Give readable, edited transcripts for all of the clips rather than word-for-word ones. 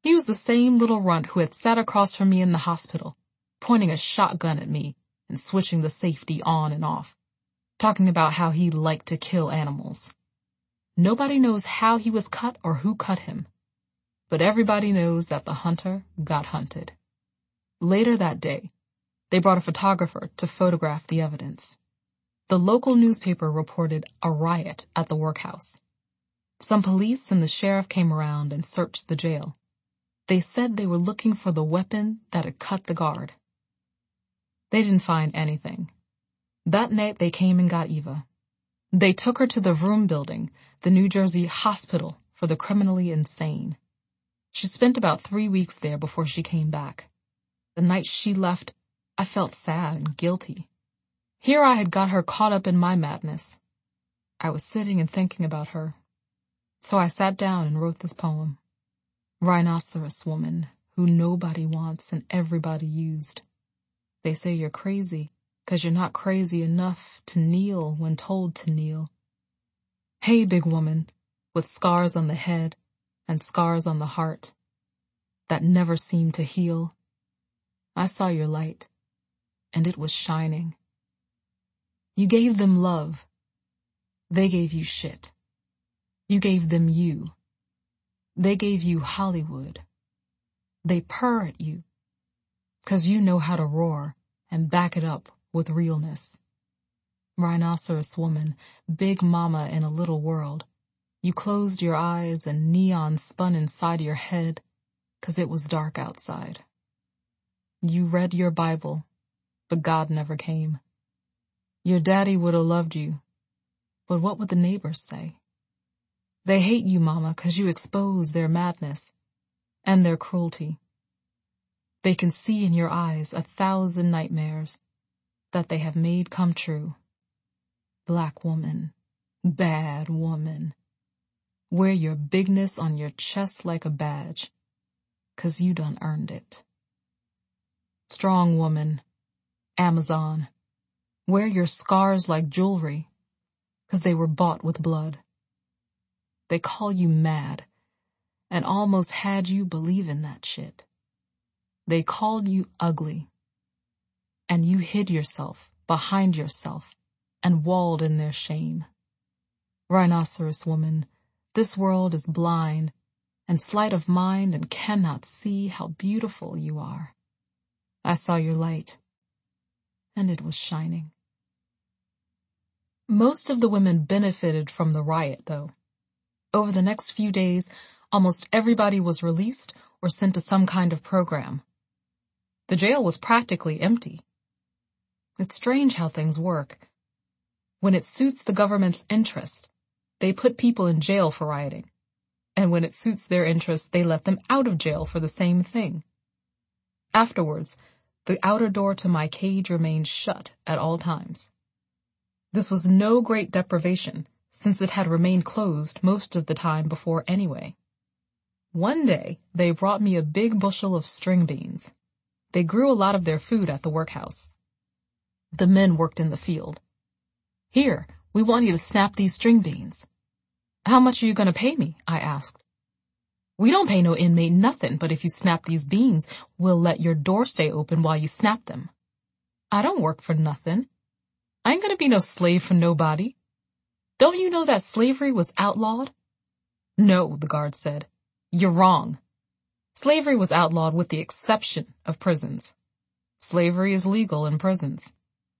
He was the same little runt who had sat across from me in the hospital, pointing a shotgun at me and switching the safety on and off, talking about how he liked to kill animals. Nobody knows how he was cut or who cut him, but everybody knows that the hunter got hunted. Later that day, they brought a photographer to photograph the evidence. The local newspaper reported a riot at the workhouse. Some police and the sheriff came around and searched the jail. They said they were looking for the weapon that had cut the guard. They didn't find anything. That night they came and got Eva. They took her to the Vroom Building, the New Jersey hospital for the criminally insane. She spent about 3 weeks there before she came back. The night she left, I felt sad and guilty. Here I had got her caught up in my madness. I was sitting and thinking about her. So I sat down and wrote this poem. Rhinoceros woman, who nobody wants and everybody used. They say you're crazy, 'cause you're not crazy enough to kneel when told to kneel. Hey, big woman, with scars on the head and scars on the heart that never seem to heal. I saw your light, and it was shining. You gave them love. They gave you shit. You gave them you. They gave you Hollywood. They purr at you, 'cause you know how to roar and back it up with realness. Rhinoceros woman, big mama in a little world. You closed your eyes and neon spun inside your head, 'cause it was dark outside. You read your Bible, but God never came. Your daddy would have loved you, but what would the neighbors say? They hate you, mama, 'cause you expose their madness and their cruelty. They can see in your eyes 1,000 nightmares that they have made come true. Black woman, bad woman, wear your bigness on your chest like a badge, 'cause you done earned it. Strong woman, Amazon, wear your scars like jewelry, 'cause they were bought with blood. They call you mad, and almost had you believe in that shit. They called you ugly, and you hid yourself behind yourself and walled in their shame. Rhinoceros woman, this world is blind and sleight of mind and cannot see how beautiful you are. I saw your light, and it was shining. Most of the women benefited from the riot, though. Over the next few days, almost everybody was released or sent to some kind of program. The jail was practically empty. It's strange how things work. When it suits the government's interest, they put people in jail for rioting. And when it suits their interest, they let them out of jail for the same thing. Afterwards, the outer door to my cage remained shut at all times. This was no great deprivation, since it had remained closed most of the time before anyway. One day, they brought me a big bushel of string beans. They grew a lot of their food at the workhouse. The men worked in the field. Here, we want you to snap these string beans. How much are you going to pay me? I asked. We don't pay no inmate nothing, but if you snap these beans, we'll let your door stay open while you snap them. I don't work for nothing. I ain't going to be no slave for nobody. Don't you know that slavery was outlawed? No, the guard said. You're wrong. Slavery was outlawed with the exception of prisons. Slavery is legal in prisons.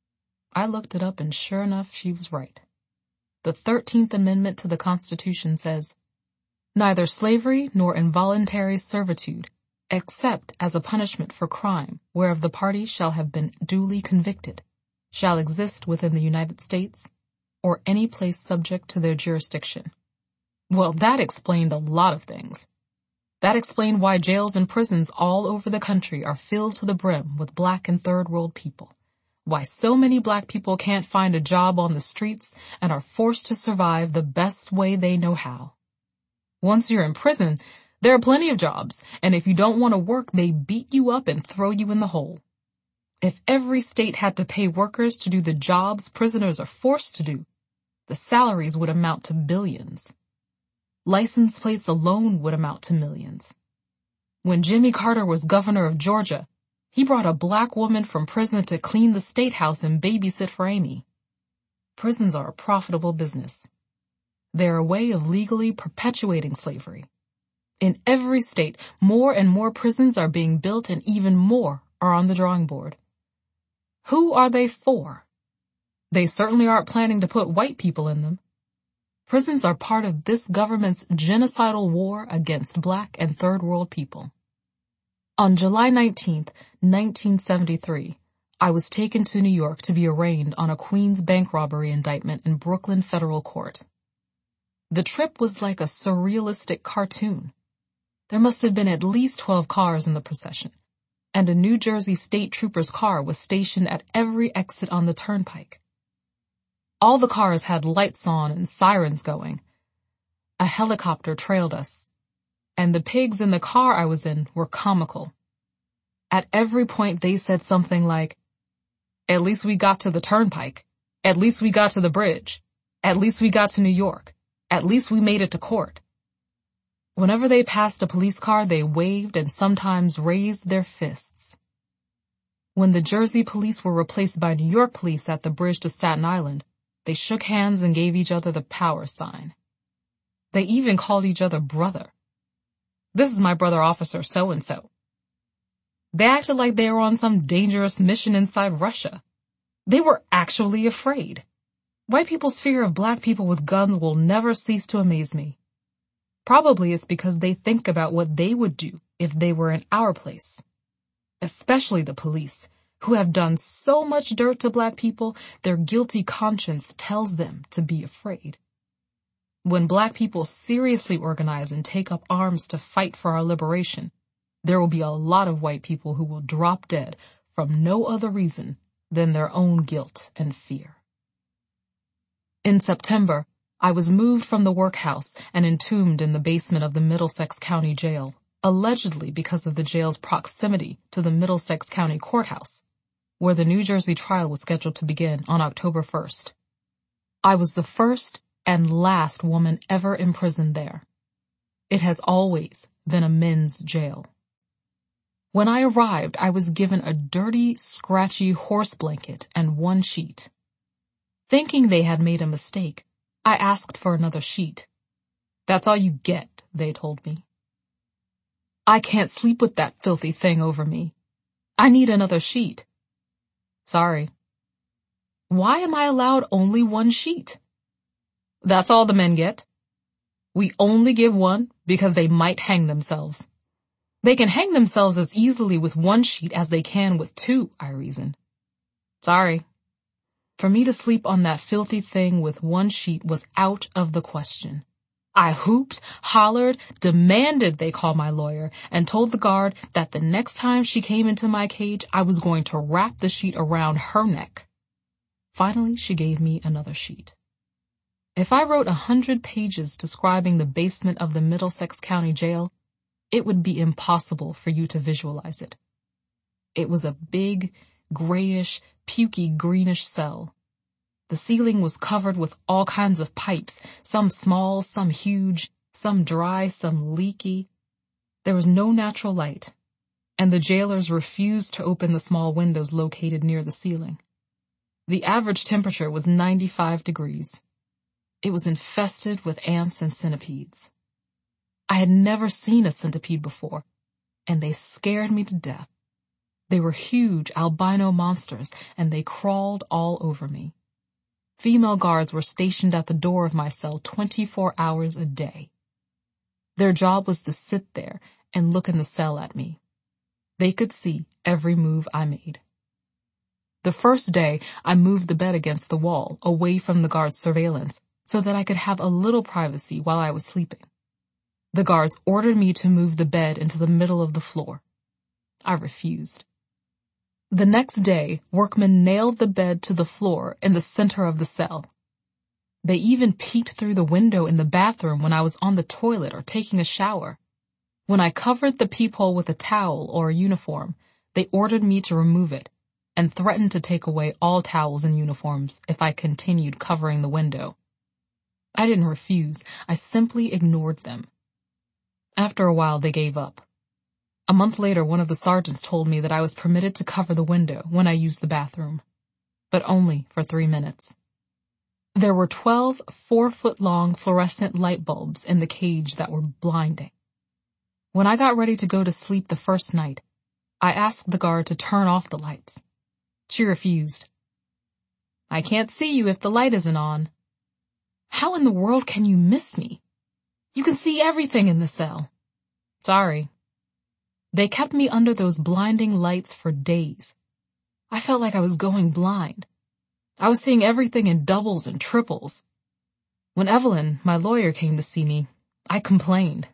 I looked it up and sure enough, she was right. The 13th Amendment to the Constitution says, neither slavery nor involuntary servitude, except as a punishment for crime whereof the party shall have been duly convicted, shall exist within the United States or any place subject to their jurisdiction. Well, that explained a lot of things. That explained why jails and prisons all over the country are filled to the brim with black and third world people. Why so many black people can't find a job on the streets and are forced to survive the best way they know how. Once you're in prison, there are plenty of jobs, and if you don't want to work, they beat you up and throw you in the hole. If every state had to pay workers to do the jobs prisoners are forced to do, the salaries would amount to billions. License plates alone would amount to millions. When Jimmy Carter was governor of Georgia, he brought a black woman from prison to clean the state house and babysit for Amy. Prisons are a profitable business. They're a way of legally perpetuating slavery. In every state, more and more prisons are being built and even more are on the drawing board. Who are they for? They certainly aren't planning to put white people in them. Prisons are part of this government's genocidal war against black and third world people. On July 19th, 1973, I was taken to New York to be arraigned on a Queens bank robbery indictment in Brooklyn Federal Court. The trip was like a surrealistic cartoon. There must have been at least 12 cars in the procession, and a New Jersey State Trooper's car was stationed at every exit on the turnpike. All the cars had lights on and sirens going. A helicopter trailed us, and the pigs in the car I was in were comical. At every point they said something like, "At least we got to the turnpike. At least we got to the bridge. At least we got to New York. At least we made it to court." Whenever they passed a police car, they waved and sometimes raised their fists. When the Jersey police were replaced by New York police at the bridge to Staten Island, they shook hands and gave each other the power sign. They even called each other brother. "This is my brother officer so-and-so." They acted like they were on some dangerous mission inside Russia. They were actually afraid. White people's fear of black people with guns will never cease to amaze me. Probably it's because they think about what they would do if they were in our place. Especially the police, who have done so much dirt to black people, their guilty conscience tells them to be afraid. When black people seriously organize and take up arms to fight for our liberation, there will be a lot of white people who will drop dead from no other reason than their own guilt and fear. In September, I was moved from the workhouse and entombed in the basement of the Middlesex County Jail, allegedly because of the jail's proximity to the Middlesex County Courthouse, where the New Jersey trial was scheduled to begin on October 1st. I was the first and last woman ever imprisoned there. It has always been a men's jail. When I arrived, I was given a dirty, scratchy horse blanket and one sheet. Thinking they had made a mistake, I asked for another sheet. "That's all you get," they told me. "I can't sleep with that filthy thing over me. I need another sheet." "Sorry." "Why am I allowed only one sheet?" "That's all the men get. We only give one because they might hang themselves. They can hang themselves as easily with one sheet as they can with two," I reasoned. "Sorry." For me to sleep on that filthy thing with one sheet was out of the question. I hooped, hollered, demanded they call my lawyer, and told the guard that the next time she came into my cage, I was going to wrap the sheet around her neck. Finally, she gave me another sheet. If I wrote 100 pages describing the basement of the Middlesex County Jail, it would be impossible for you to visualize it. It was a big, grayish, pukey greenish cell. The ceiling was covered with all kinds of pipes, some small, some huge, some dry, some leaky. There was no natural light, and the jailers refused to open the small windows located near the ceiling. The average temperature was 95 degrees. It was infested with ants and centipedes. I had never seen a centipede before, and they scared me to death. They were huge albino monsters, and they crawled all over me. Female guards were stationed at the door of my cell 24 hours a day. Their job was to sit there and look in the cell at me. They could see every move I made. The first day, I moved the bed against the wall, away from the guards' surveillance, so that I could have a little privacy while I was sleeping. The guards ordered me to move the bed into the middle of the floor. I refused. The next day, workmen nailed the bed to the floor in the center of the cell. They even peeked through the window in the bathroom when I was on the toilet or taking a shower. When I covered the peephole with a towel or a uniform, they ordered me to remove it and threatened to take away all towels and uniforms if I continued covering the window. I didn't refuse. I simply ignored them. After a while, they gave up. A month later, one of the sergeants told me that I was permitted to cover the window when I used the bathroom, but only for 3 minutes. There were 12 4-foot-long fluorescent light bulbs in the cage that were blinding. When I got ready to go to sleep the first night, I asked the guard to turn off the lights. She refused. "I can't see you if the light isn't on." "How in the world can you miss me? You can see everything in the cell." "Sorry." They kept me under those blinding lights for days. I felt like I was going blind. I was seeing everything in doubles and triples. When Evelyn, my lawyer, came to see me, I complained.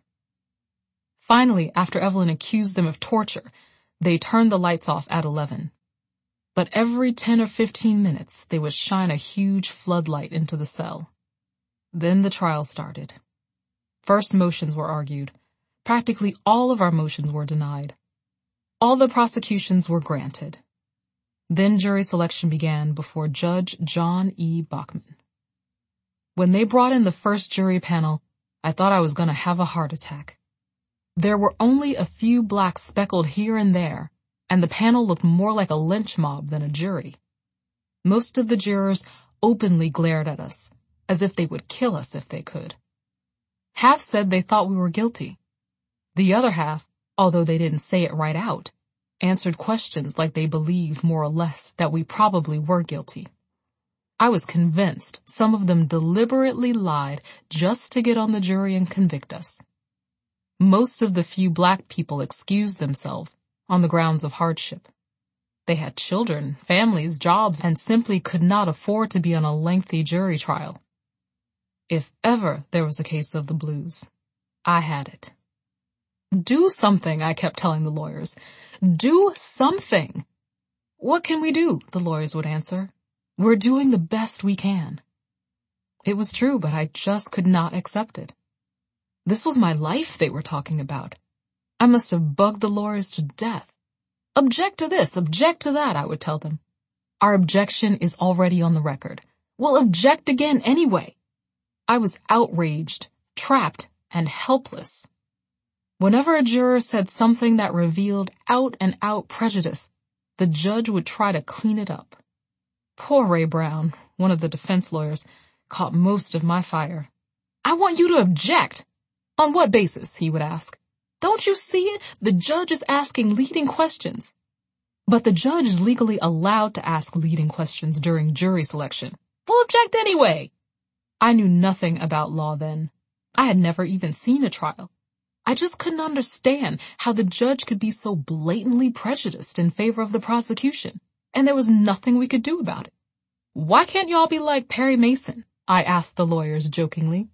Finally, after Evelyn accused them of torture, they turned the lights off at 11. But every 10 or 15 minutes, they would shine a huge floodlight into the cell. Then the trial started. First motions were argued. Practically all of our motions were denied. All the prosecutions were granted. Then jury selection began before Judge John E. Bachman. When they brought in the first jury panel, I thought I was going to have a heart attack. There were only a few blacks speckled here and there, and the panel looked more like a lynch mob than a jury. Most of the jurors openly glared at us, as if they would kill us if they could. Half said they thought we were guilty. The other half, although they didn't say it right out, answered questions like they believed more or less that we probably were guilty. I was convinced some of them deliberately lied just to get on the jury and convict us. Most of the few black people excused themselves on the grounds of hardship. They had children, families, jobs, and simply could not afford to be on a lengthy jury trial. If ever there was a case of the blues, I had it. "Do something," I kept telling the lawyers. "Do something." "What can we do?" the lawyers would answer. "We're doing the best we can." It was true, but I just could not accept it. This was my life they were talking about. I must have bugged the lawyers to death. "Object to this, object to that," I would tell them. "Our objection is already on the record. We'll object again anyway." I was outraged, trapped, and helpless. Whenever a juror said something that revealed out-and-out prejudice, the judge would try to clean it up. Poor Ray Brown, one of the defense lawyers, caught most of my fire. "I want you to object." "On what basis?" he would ask. "Don't you see it? The judge is asking leading questions." But the judge is legally allowed to ask leading questions during jury selection. "We'll object anyway." I knew nothing about law then. I had never even seen a trial. I just couldn't understand how the judge could be so blatantly prejudiced in favor of the prosecution, and there was nothing we could do about it. "Why can't y'all be like Perry Mason?" I asked the lawyers jokingly.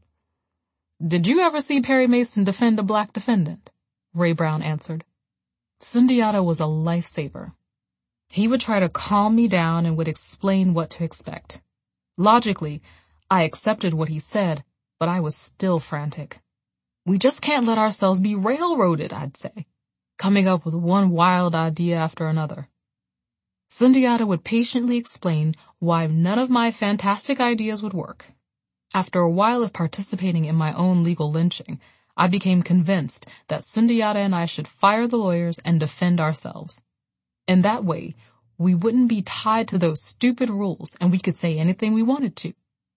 "Did you ever see Perry Mason defend a black defendant?" Ray Brown answered. Sundiata was a lifesaver. He would try to calm me down and would explain what to expect. Logically, I accepted what he said, but I was still frantic. "We just can't let ourselves be railroaded," I'd say, coming up with one wild idea after another. Sundiata would patiently explain why none of my fantastic ideas would work. After a while of participating in my own legal lynching, I became convinced that Sundiata and I should fire the lawyers and defend ourselves. In that way, we wouldn't be tied to those stupid rules and we could say anything we wanted to.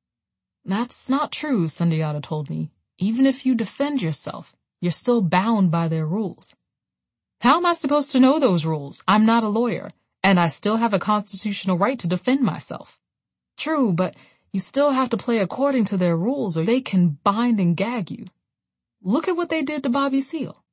"That's not true," Sundiata told me. "Even if you defend yourself, you're still bound by their rules." "How am I supposed to know those rules? I'm not a lawyer, and I still have a constitutional right to defend myself." "True, but you still have to play according to their rules or they can bind and gag you. Look at what they did to Bobby Seale."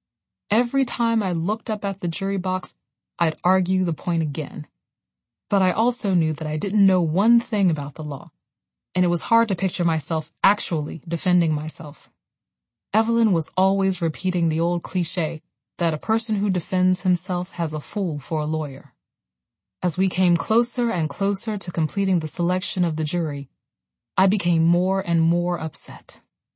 Every time I looked up at the jury box, I'd argue the point again. But I also knew that I didn't know one thing about the law, and it was hard to picture myself actually defending myself. Evelyn was always repeating the old cliché that a person who defends himself has a fool for a lawyer. As we came closer and closer to completing the selection of the jury, I became more and more upset.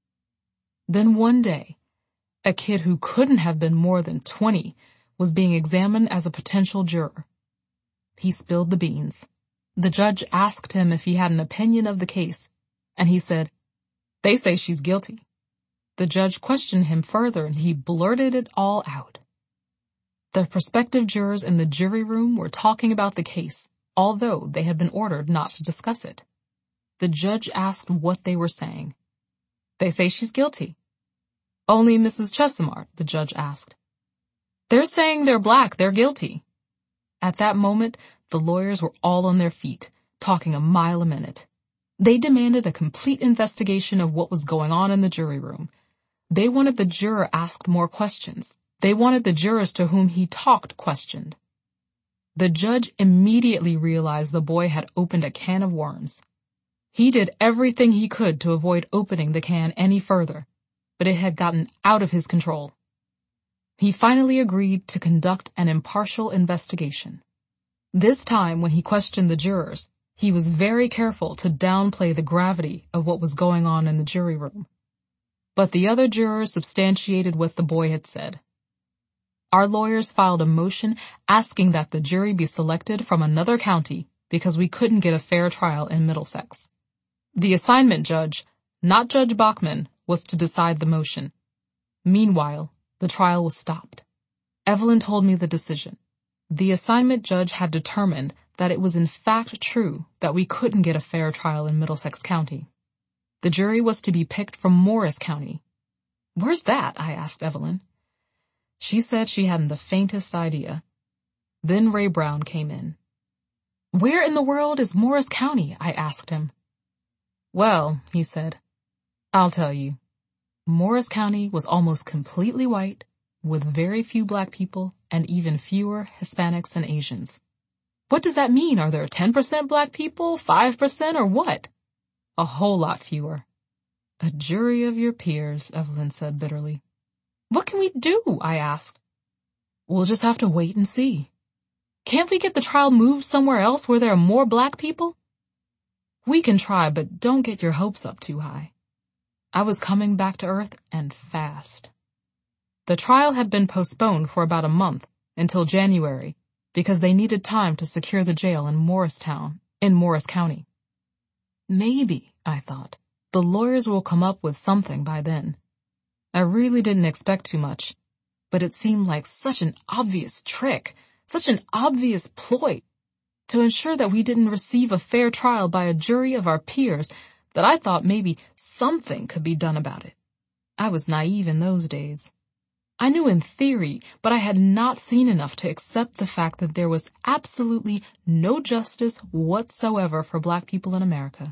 Then one day, a kid who couldn't have been more than 20 was being examined as a potential juror. He spilled the beans. The judge asked him if he had an opinion of the case, and he said, "They say she's guilty." The judge questioned him further, and he blurted it all out. The prospective jurors in the jury room were talking about the case, although they had been ordered not to discuss it. The judge asked what they were saying. "They say she's guilty." "Only Mrs. Chesimard?" the judge asked. "They're saying they're black, they're guilty." At that moment, the lawyers were all on their feet, talking a mile a minute. They demanded a complete investigation of what was going on in the jury room. They wanted the juror asked more questions. They wanted the jurors to whom he talked questioned. The judge immediately realized the boy had opened a can of worms. He did everything he could to avoid opening the can any further, but it had gotten out of his control. He finally agreed to conduct an impartial investigation. This time, when he questioned the jurors, he was very careful to downplay the gravity of what was going on in the jury room. But the other jurors substantiated what the boy had said. Our lawyers filed a motion asking that the jury be selected from another county because we couldn't get a fair trial in Middlesex. The assignment judge, not Judge Bachman, was to decide the motion. Meanwhile, the trial was stopped. Evelyn told me the decision. The assignment judge had determined that it was in fact true that we couldn't get a fair trial in Middlesex County. The jury was to be picked from Morris County. "Where's that?" I asked Evelyn. She said she hadn't the faintest idea. Then Ray Brown came in. "Where in the world is Morris County?" I asked him. "Well," he said, "I'll tell you. Morris County was almost completely white, with very few black people and even fewer Hispanics and Asians." "What does that mean? Are there 10% black people, 5%, or what?" "A whole lot fewer." "A jury of your peers," Evelyn said bitterly. "What can we do?" I asked. "We'll just have to wait and see." "Can't we get the trial moved somewhere else where there are more black people?" "We can try, but don't get your hopes up too high." I was coming back to earth, and fast. The trial had been postponed for about a month, until January, because they needed time to secure the jail in Morris County. Maybe, I thought, the lawyers will come up with something by then. I really didn't expect too much, but it seemed like such an obvious trick, such an obvious ploy, to ensure that we didn't receive a fair trial by a jury of our peers, that I thought maybe something could be done about it. I was naive in those days. I knew in theory, but I had not seen enough to accept the fact that there was absolutely no justice whatsoever for black people in America.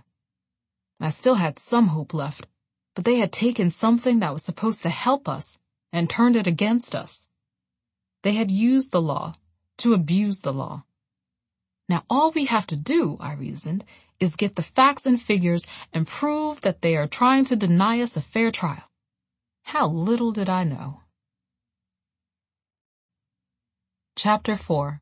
I still had some hope left, but they had taken something that was supposed to help us and turned it against us. They had used the law to abuse the law. Now all we have to do, I reasoned, is get the facts and figures and prove that they are trying to deny us a fair trial. How little did I know. Chapter 4.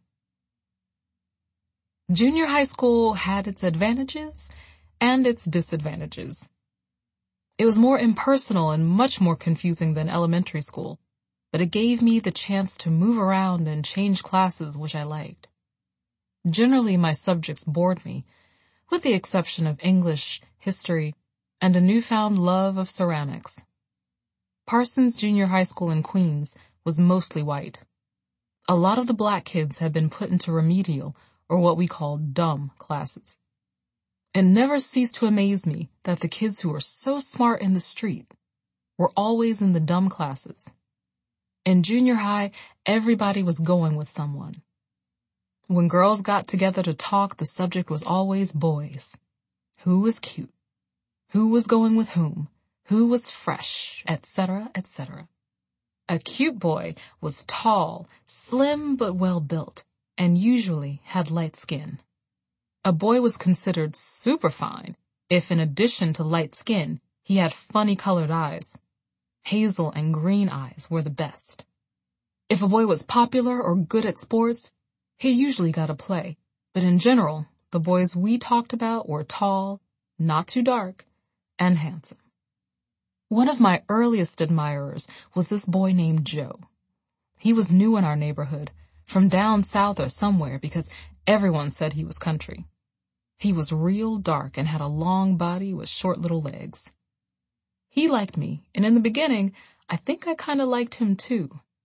Junior high school had its advantages and its disadvantages. It was more impersonal and much more confusing than elementary school, but it gave me the chance to move around and change classes, which I liked. Generally, my subjects bored me, with the exception of English, history, and a newfound love of ceramics. Parsons Junior High School in Queens was mostly white. A lot of the black kids had been put into remedial, or what we called dumb, classes. It never ceased to amaze me that the kids who were so smart in the street were always in the dumb classes. In junior high, everybody was going with someone. When girls got together to talk, the subject was always boys. Who was cute? Who was going with whom? Who was fresh? Etc., etc. A cute boy was tall, slim but well-built, and usually had light skin. A boy was considered superfine if, in addition to light skin, he had funny-colored eyes. Hazel and green eyes were the best. If a boy was popular or good at sports, he usually got a play, but in general, the boys we talked about were tall, not too dark, and handsome. One of my earliest admirers was this boy named Joe. He was new in our neighborhood, from down south or somewhere, because everyone said he was country. He was real dark and had a long body with short little legs. He liked me, and in the beginning, I think I kind of liked him too.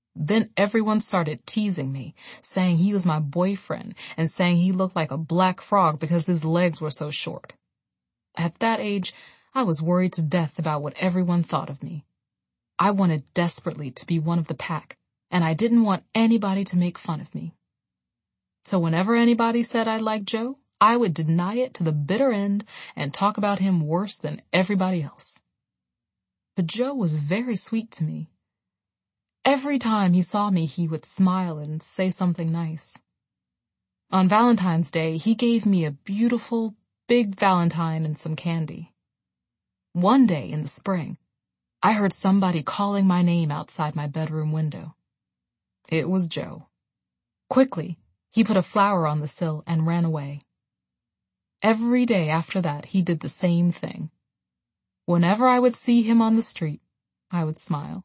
Then everyone started teasing me, saying he was my boyfriend and saying he looked like a black frog because his legs were so short. At that age, I was worried to death about what everyone thought of me. I wanted desperately to be one of the pack, and I didn't want anybody to make fun of me. So whenever anybody said I liked Joe, I would deny it to the bitter end and talk about him worse than everybody else. But Joe was very sweet to me. Every time he saw me, he would smile and say something nice. On Valentine's Day, he gave me a beautiful, big Valentine and some candy. One day in the spring, I heard somebody calling my name outside my bedroom window. It was Joe. Quickly, he put a flower on the sill and ran away. Every day after that, he did the same thing. Whenever I would see him on the street, I would smile.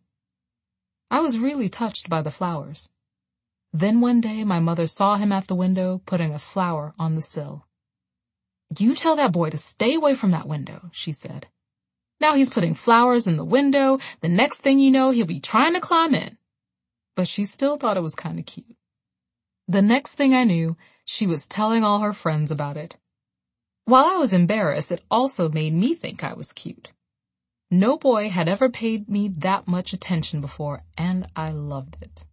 I was really touched by the flowers. Then one day, my mother saw him at the window putting a flower on the sill. "You tell that boy to stay away from that window," she said. "Now he's putting flowers in the window. The next thing you know, he'll be trying to climb in." But she still thought it was kind of cute. The next thing I knew, she was telling all her friends about it. While I was embarrassed, it also made me think I was cute. No boy had ever paid me that much attention before, and I loved it.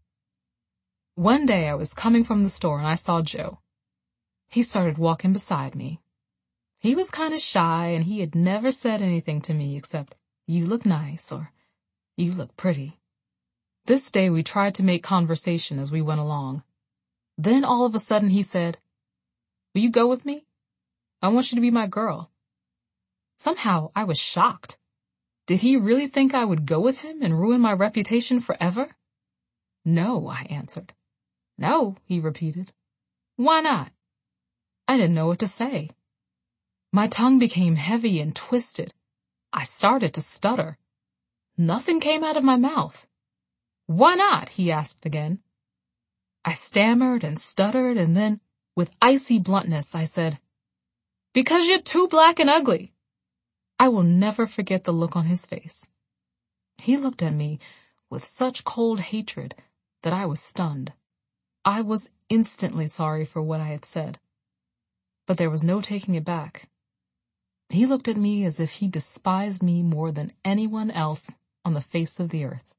One day I was coming from the store and I saw Joe. He started walking beside me. He was kind of shy and he had never said anything to me except, "You look nice," or "You look pretty." This day we tried to make conversation as we went along. Then all of a sudden he said, "Will you go with me? I want you to be my girl." Somehow I was shocked. Did he really think I would go with him and ruin my reputation forever? "No," I answered. "No," he repeated. "Why not?" I didn't know what to say. My tongue became heavy and twisted. I started to stutter. Nothing came out of my mouth. "Why not?" he asked again. I stammered and stuttered, and then, with icy bluntness, I said, "Because you're too black and ugly." I will never forget the look on his face. He looked at me with such cold hatred that I was stunned. I was instantly sorry for what I had said, but there was no taking it back. He looked at me as if he despised me more than anyone else on the face of the earth.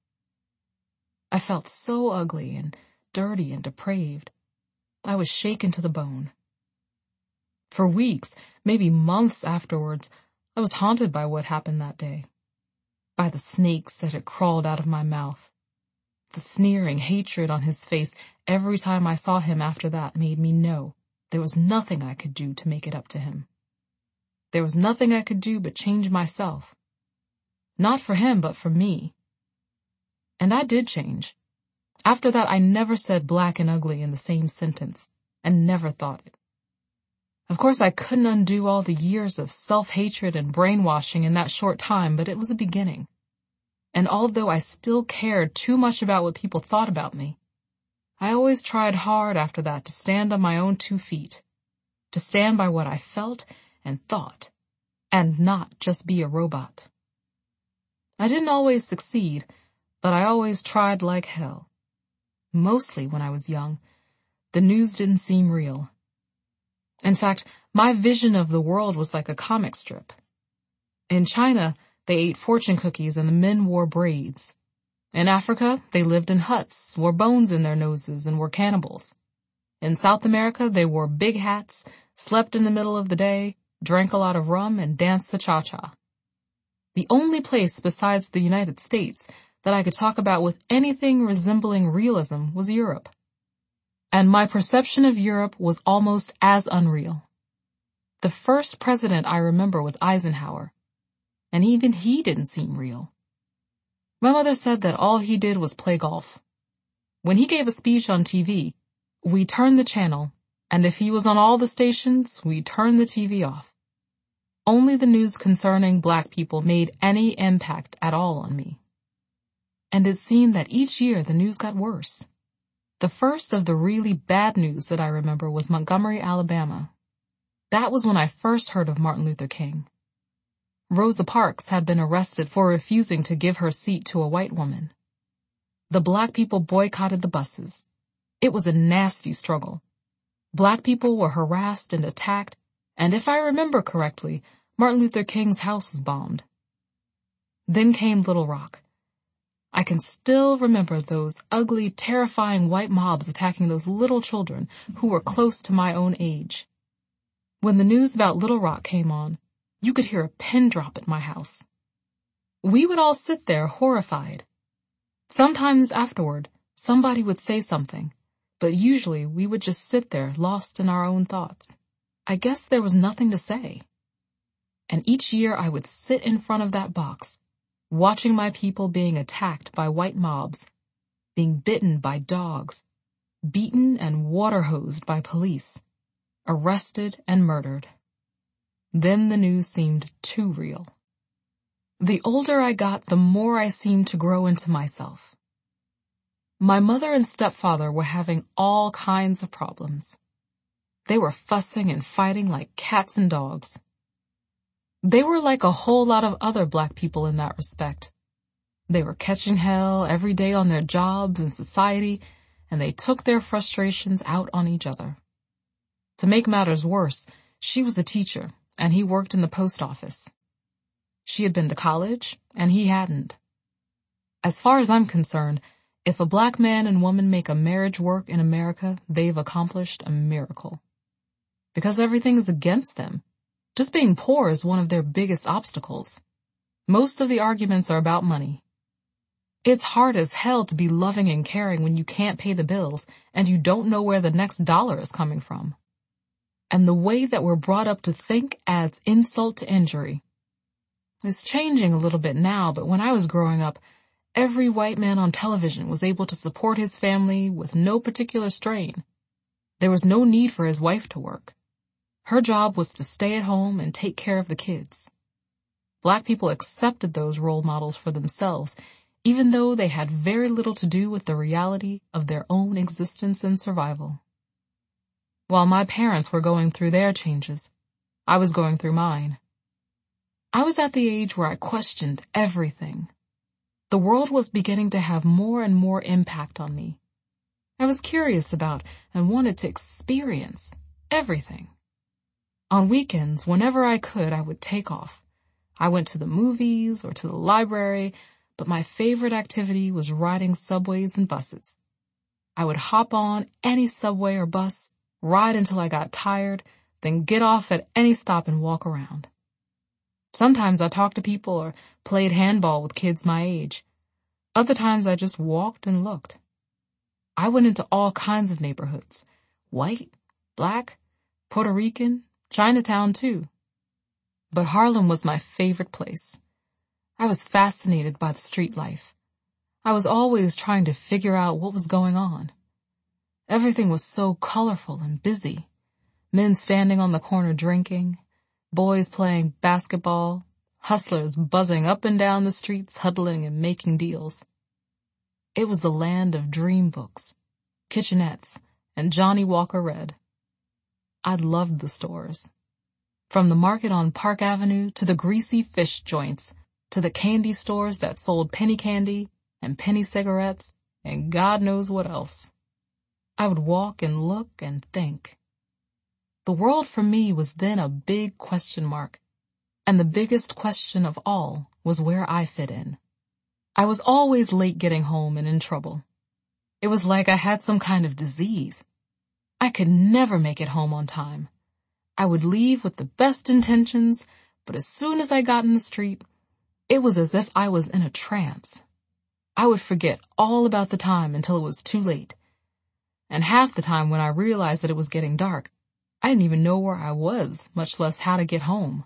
I felt so ugly and dirty and depraved. I was shaken to the bone. For weeks, maybe months afterwards, I was haunted by what happened that day, by the snakes that had crawled out of my mouth. The sneering hatred on his face every time I saw him after that made me know there was nothing I could do to make it up to him. There was nothing I could do but change myself. Not for him, but for me. And I did change. After that, I never said black and ugly in the same sentence, and never thought it. Of course, I couldn't undo all the years of self-hatred and brainwashing in that short time, but it was a beginning. And although I still cared too much about what people thought about me, I always tried hard after that to stand on my own 2 feet, to stand by what I felt and thought, and not just be a robot. I didn't always succeed, but I always tried like hell. Mostly when I was young, the news didn't seem real. In fact, my vision of the world was like a comic strip. In China, they ate fortune cookies and the men wore braids. In Africa, they lived in huts, wore bones in their noses, and were cannibals. In South America, they wore big hats, slept in the middle of the day, drank a lot of rum, and danced the cha-cha. The only place besides the United States that I could talk about with anything resembling realism was Europe. And my perception of Europe was almost as unreal. The first president I remember was Eisenhower, and even he didn't seem real. My mother said that all he did was play golf. When he gave a speech on TV, we turned the channel, and if he was on all the stations, we turned the TV off. Only the news concerning black people made any impact at all on me. And it seemed that each year the news got worse. The first of the really bad news that I remember was Montgomery, Alabama. That was when I first heard of Martin Luther King. Rosa Parks had been arrested for refusing to give her seat to a white woman. The black people boycotted the buses. It was a nasty struggle. Black people were harassed and attacked, and if I remember correctly, Martin Luther King's house was bombed. Then came Little Rock. I can still remember those ugly, terrifying white mobs attacking those little children who were close to my own age. When the news about Little Rock came on, you could hear a pin drop at my house. We would all sit there horrified. Sometimes afterward, somebody would say something, but usually we would just sit there lost in our own thoughts. I guess there was nothing to say. And each year I would sit in front of that box, watching my people being attacked by white mobs, being bitten by dogs, beaten and water-hosed by police, arrested and murdered. Then the news seemed too real. The older I got, the more I seemed to grow into myself. My mother and stepfather were having all kinds of problems. They were fussing and fighting like cats and dogs. They were like a whole lot of other black people in that respect. They were catching hell every day on their jobs in society, and they took their frustrations out on each other. To make matters worse, she was a teacher, and he worked in the post office. She had been to college, and he hadn't. As far as I'm concerned, if a black man and woman make a marriage work in America, they've accomplished a miracle. Because everything is against them. Just being poor is one of their biggest obstacles. Most of the arguments are about money. It's hard as hell to be loving and caring when you can't pay the bills and you don't know where the next dollar is coming from. And the way that we're brought up to think adds insult to injury. It's changing a little bit now, but when I was growing up, every white man on television was able to support his family with no particular strain. There was no need for his wife to work. Her job was to stay at home and take care of the kids. Black people accepted those role models for themselves, even though they had very little to do with the reality of their own existence and survival. While my parents were going through their changes, I was going through mine. I was at the age where I questioned everything. The world was beginning to have more and more impact on me. I was curious about and wanted to experience everything. On weekends, whenever I could, I would take off. I went to the movies or to the library, but my favorite activity was riding subways and buses. I would hop on any subway or bus, ride until I got tired, then get off at any stop and walk around. Sometimes I talked to people or played handball with kids my age. Other times I just walked and looked. I went into all kinds of neighborhoods. White, black, Puerto Rican, Chinatown too. But Harlem was my favorite place. I was fascinated by the street life. I was always trying to figure out what was going on. Everything was so colorful and busy. Men standing on the corner drinking, boys playing basketball, hustlers buzzing up and down the streets, huddling and making deals. It was the land of dream books, kitchenettes, and Johnny Walker Red. I loved the stores. From the market on Park Avenue to the greasy fish joints to the candy stores that sold penny candy and penny cigarettes and God knows what else. I would walk and look and think. The world for me was then a big question mark, and the biggest question of all was where I fit in. I was always late getting home and in trouble. It was like I had some kind of disease. I could never make it home on time. I would leave with the best intentions, but as soon as I got in the street, it was as if I was in a trance. I would forget all about the time until it was too late. And half the time when I realized that it was getting dark, I didn't even know where I was, much less how to get home.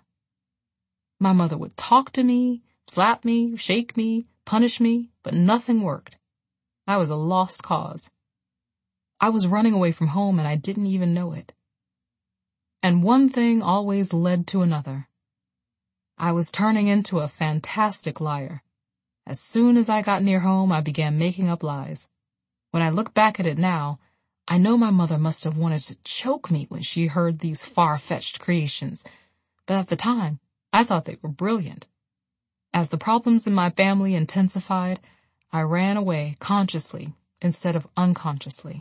My mother would talk to me, slap me, shake me, punish me, but nothing worked. I was a lost cause. I was running away from home and I didn't even know it. And one thing always led to another. I was turning into a fantastic liar. As soon as I got near home, I began making up lies. When I look back at it now, I know my mother must have wanted to choke me when she heard these far-fetched creations, but at the time, I thought they were brilliant. As the problems in my family intensified, I ran away consciously instead of unconsciously.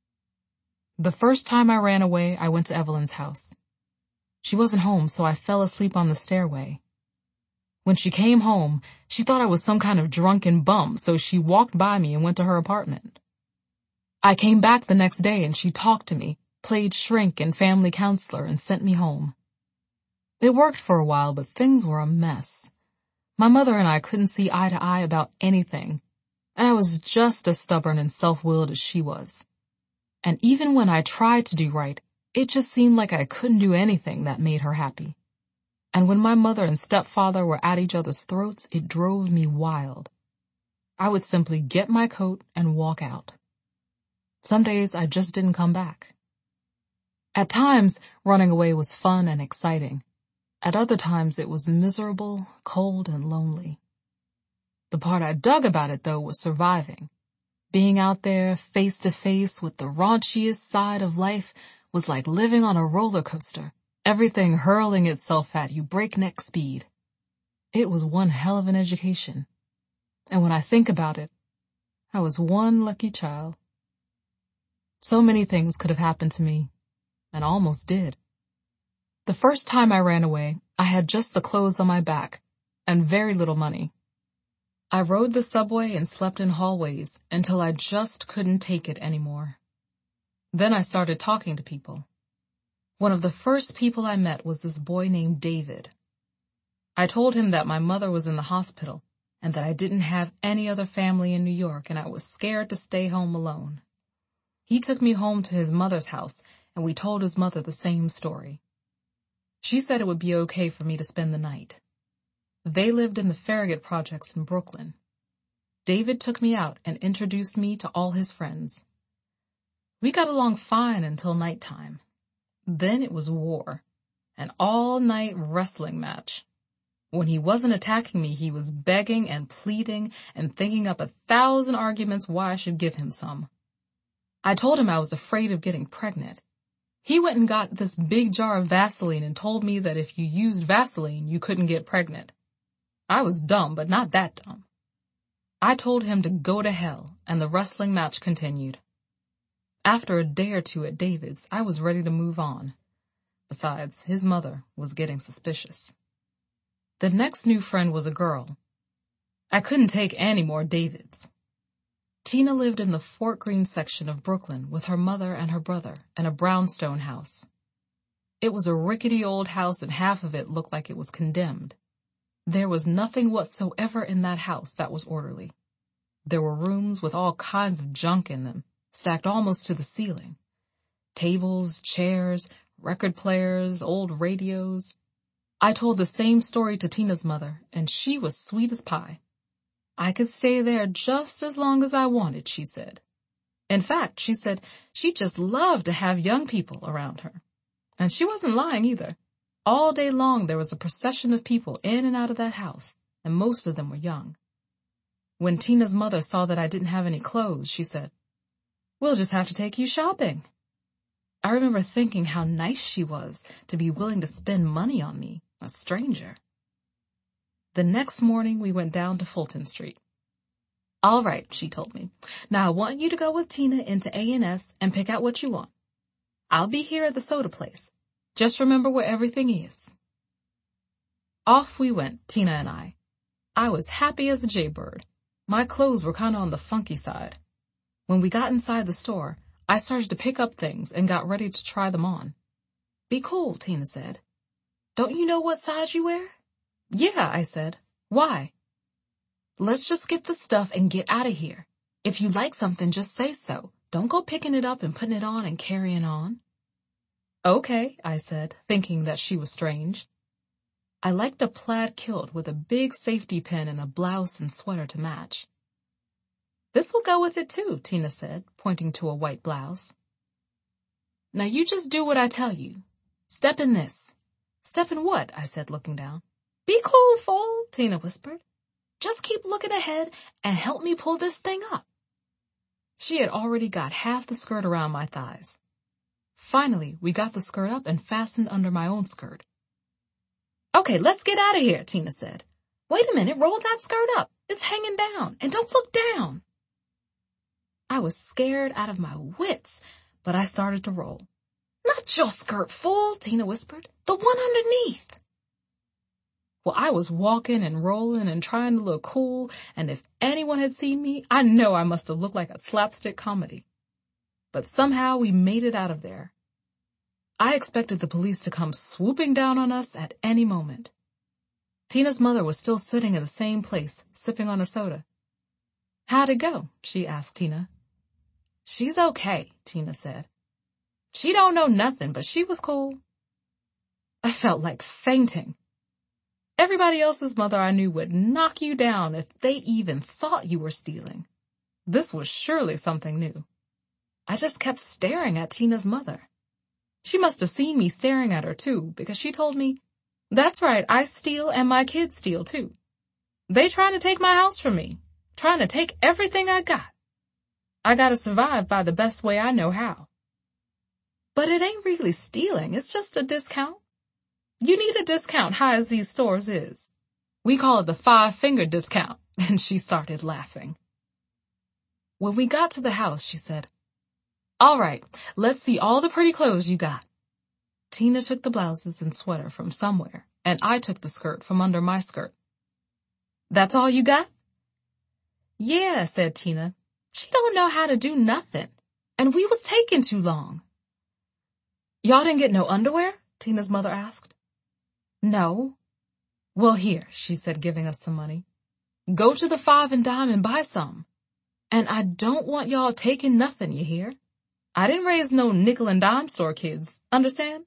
The first time I ran away, I went to Evelyn's house. She wasn't home, so I fell asleep on the stairway. When she came home, she thought I was some kind of drunken bum, so she walked by me and went to her apartment. I came back the next day and she talked to me, played shrink and family counselor, and sent me home. It worked for a while, but things were a mess. My mother and I couldn't see eye to eye about anything, and I was just as stubborn and self-willed as she was. And even when I tried to do right, it just seemed like I couldn't do anything that made her happy. And when my mother and stepfather were at each other's throats, it drove me wild. I would simply get my coat and walk out. Some days I just didn't come back. At times, running away was fun and exciting. At other times, it was miserable, cold, and lonely. The part I dug about it, though, was surviving. Being out there, face to face with the raunchiest side of life was like living on a roller coaster, everything hurling itself at you breakneck speed. It was one hell of an education. And when I think about it, I was one lucky child. So many things could have happened to me, and almost did. The first time I ran away, I had just the clothes on my back and very little money. I rode the subway and slept in hallways until I just couldn't take it anymore. Then I started talking to people. One of the first people I met was this boy named David. I told him that my mother was in the hospital and that I didn't have any other family in New York and I was scared to stay home alone. He took me home to his mother's house and we told his mother the same story. She said it would be okay for me to spend the night. They lived in the Farragut projects in Brooklyn. David took me out and introduced me to all his friends. We got along fine until nighttime. Then it was war, an all-night wrestling match. When he wasn't attacking me, he was begging and pleading and thinking up 1,000 arguments why I should give him some. I told him I was afraid of getting pregnant. He went and got this big jar of Vaseline and told me that if you used Vaseline, you couldn't get pregnant. I was dumb, but not that dumb. I told him to go to hell, and the wrestling match continued. After a day or two at David's, I was ready to move on. Besides, his mother was getting suspicious. The next new friend was a girl. I couldn't take any more Davids. Tina lived in the Fort Greene section of Brooklyn with her mother and her brother in a brownstone house. It was a rickety old house and half of it looked like it was condemned. There was nothing whatsoever in that house that was orderly. There were rooms with all kinds of junk in them, stacked almost to the ceiling. Tables, chairs, record players, old radios. I told the same story to Tina's mother, and she was sweet as pie. I could stay there just as long as I wanted, she said. In fact, she said she'd just love to have young people around her. And she wasn't lying either. All day long there was a procession of people in and out of that house, and most of them were young. When Tina's mother saw that I didn't have any clothes, she said, "We'll just have to take you shopping." I remember thinking how nice she was to be willing to spend money on me, a stranger. The next morning we went down to Fulton Street. "All right," she told me. "Now I want you to go with Tina into A&S and pick out what you want. I'll be here at the soda place. Just remember where everything is." Off we went, Tina and I. I was happy as a jaybird. My clothes were kind of on the funky side. When we got inside the store, I started to pick up things and got ready to try them on. "Be cool," Tina said. "Don't you know what size you wear?" "Yeah," I said. "Why?" "Let's just get the stuff and get out of here. If you like something, just say so. Don't go picking it up and putting it on and carrying on." "Okay," I said, thinking that she was strange. I liked a plaid kilt with a big safety pin and a blouse and sweater to match. "This will go with it too," Tina said, pointing to a white blouse. "Now you just do what I tell you. Step in this." "Step in what?" I said, looking down. "Be cool, fool," Tina whispered. "Just keep looking ahead and help me pull this thing up." She had already got half the skirt around my thighs. Finally, we got the skirt up and fastened under my own skirt. "Okay, let's get out of here," Tina said. "Wait a minute, roll that skirt up. It's hanging down, and don't look down. I was scared out of my wits, but I started to roll. Not your skirt, fool, Tina whispered. The one underneath. Well, I was walking and rolling and trying to look cool, and if anyone had seen me, I know I must have looked like a slapstick comedy. But somehow we made it out of there. I expected the police to come swooping down on us at any moment. Tina's mother was still sitting in the same place, sipping on a soda. How'd it go? She asked Tina. She's okay, Tina said. She don't know nothing, but she was cool. I felt like fainting. Everybody else's mother I knew would knock you down if they even thought you were stealing. This was surely something new. I just kept staring at Tina's mother. She must have seen me staring at her too, because she told me, that's right, I steal and my kids steal too. They trying to take my house from me, trying to take everything I got. I gotta survive by the best way I know how. But it ain't really stealing, it's just a discount. You need a discount high as these stores is. We call it the 5-finger discount, and she started laughing. When we got to the house, she said, all right, let's see all the pretty clothes you got. Tina took the blouses and sweater from somewhere, and I took the skirt from under my skirt. That's all you got? Yeah, said Tina. She don't know how to do nothing, and we was taking too long. Y'all didn't get no underwear? Tina's mother asked. No. Well, here, she said, giving us some money. Go to the 5 and Dime and buy some. And I don't want y'all taking nothing, you hear? I didn't raise no nickel and dime store kids, understand?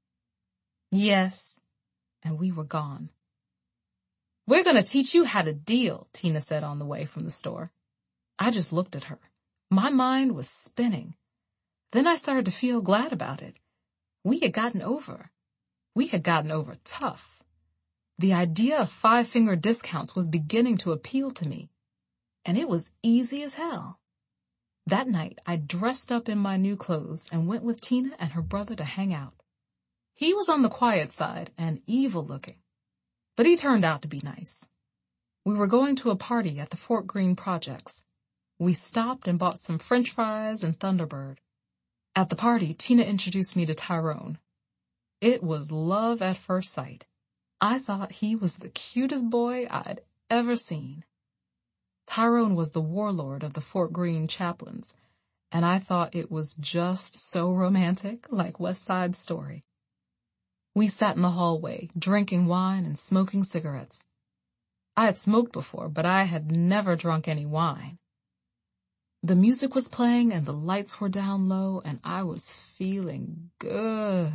Yes. And we were gone. We're gonna teach you how to deal, Tina said on the way from the store. I just looked at her. My mind was spinning. Then I started to feel glad about it. We had gotten over. We had gotten over tough. The idea of 5-finger discounts was beginning to appeal to me. And it was easy as hell. That night, I dressed up in my new clothes and went with Tina and her brother to hang out. He was on the quiet side and evil-looking, but he turned out to be nice. We were going to a party at the Fort Greene Projects. We stopped and bought some French fries and Thunderbird. At the party, Tina introduced me to Tyrone. It was love at first sight. I thought he was the cutest boy I'd ever seen. Tyrone was the warlord of the Fort Greene chaplains, and I thought it was just so romantic, like West Side Story. We sat in the hallway, drinking wine and smoking cigarettes. I had smoked before, but I had never drunk any wine. The music was playing and the lights were down low, and I was feeling good.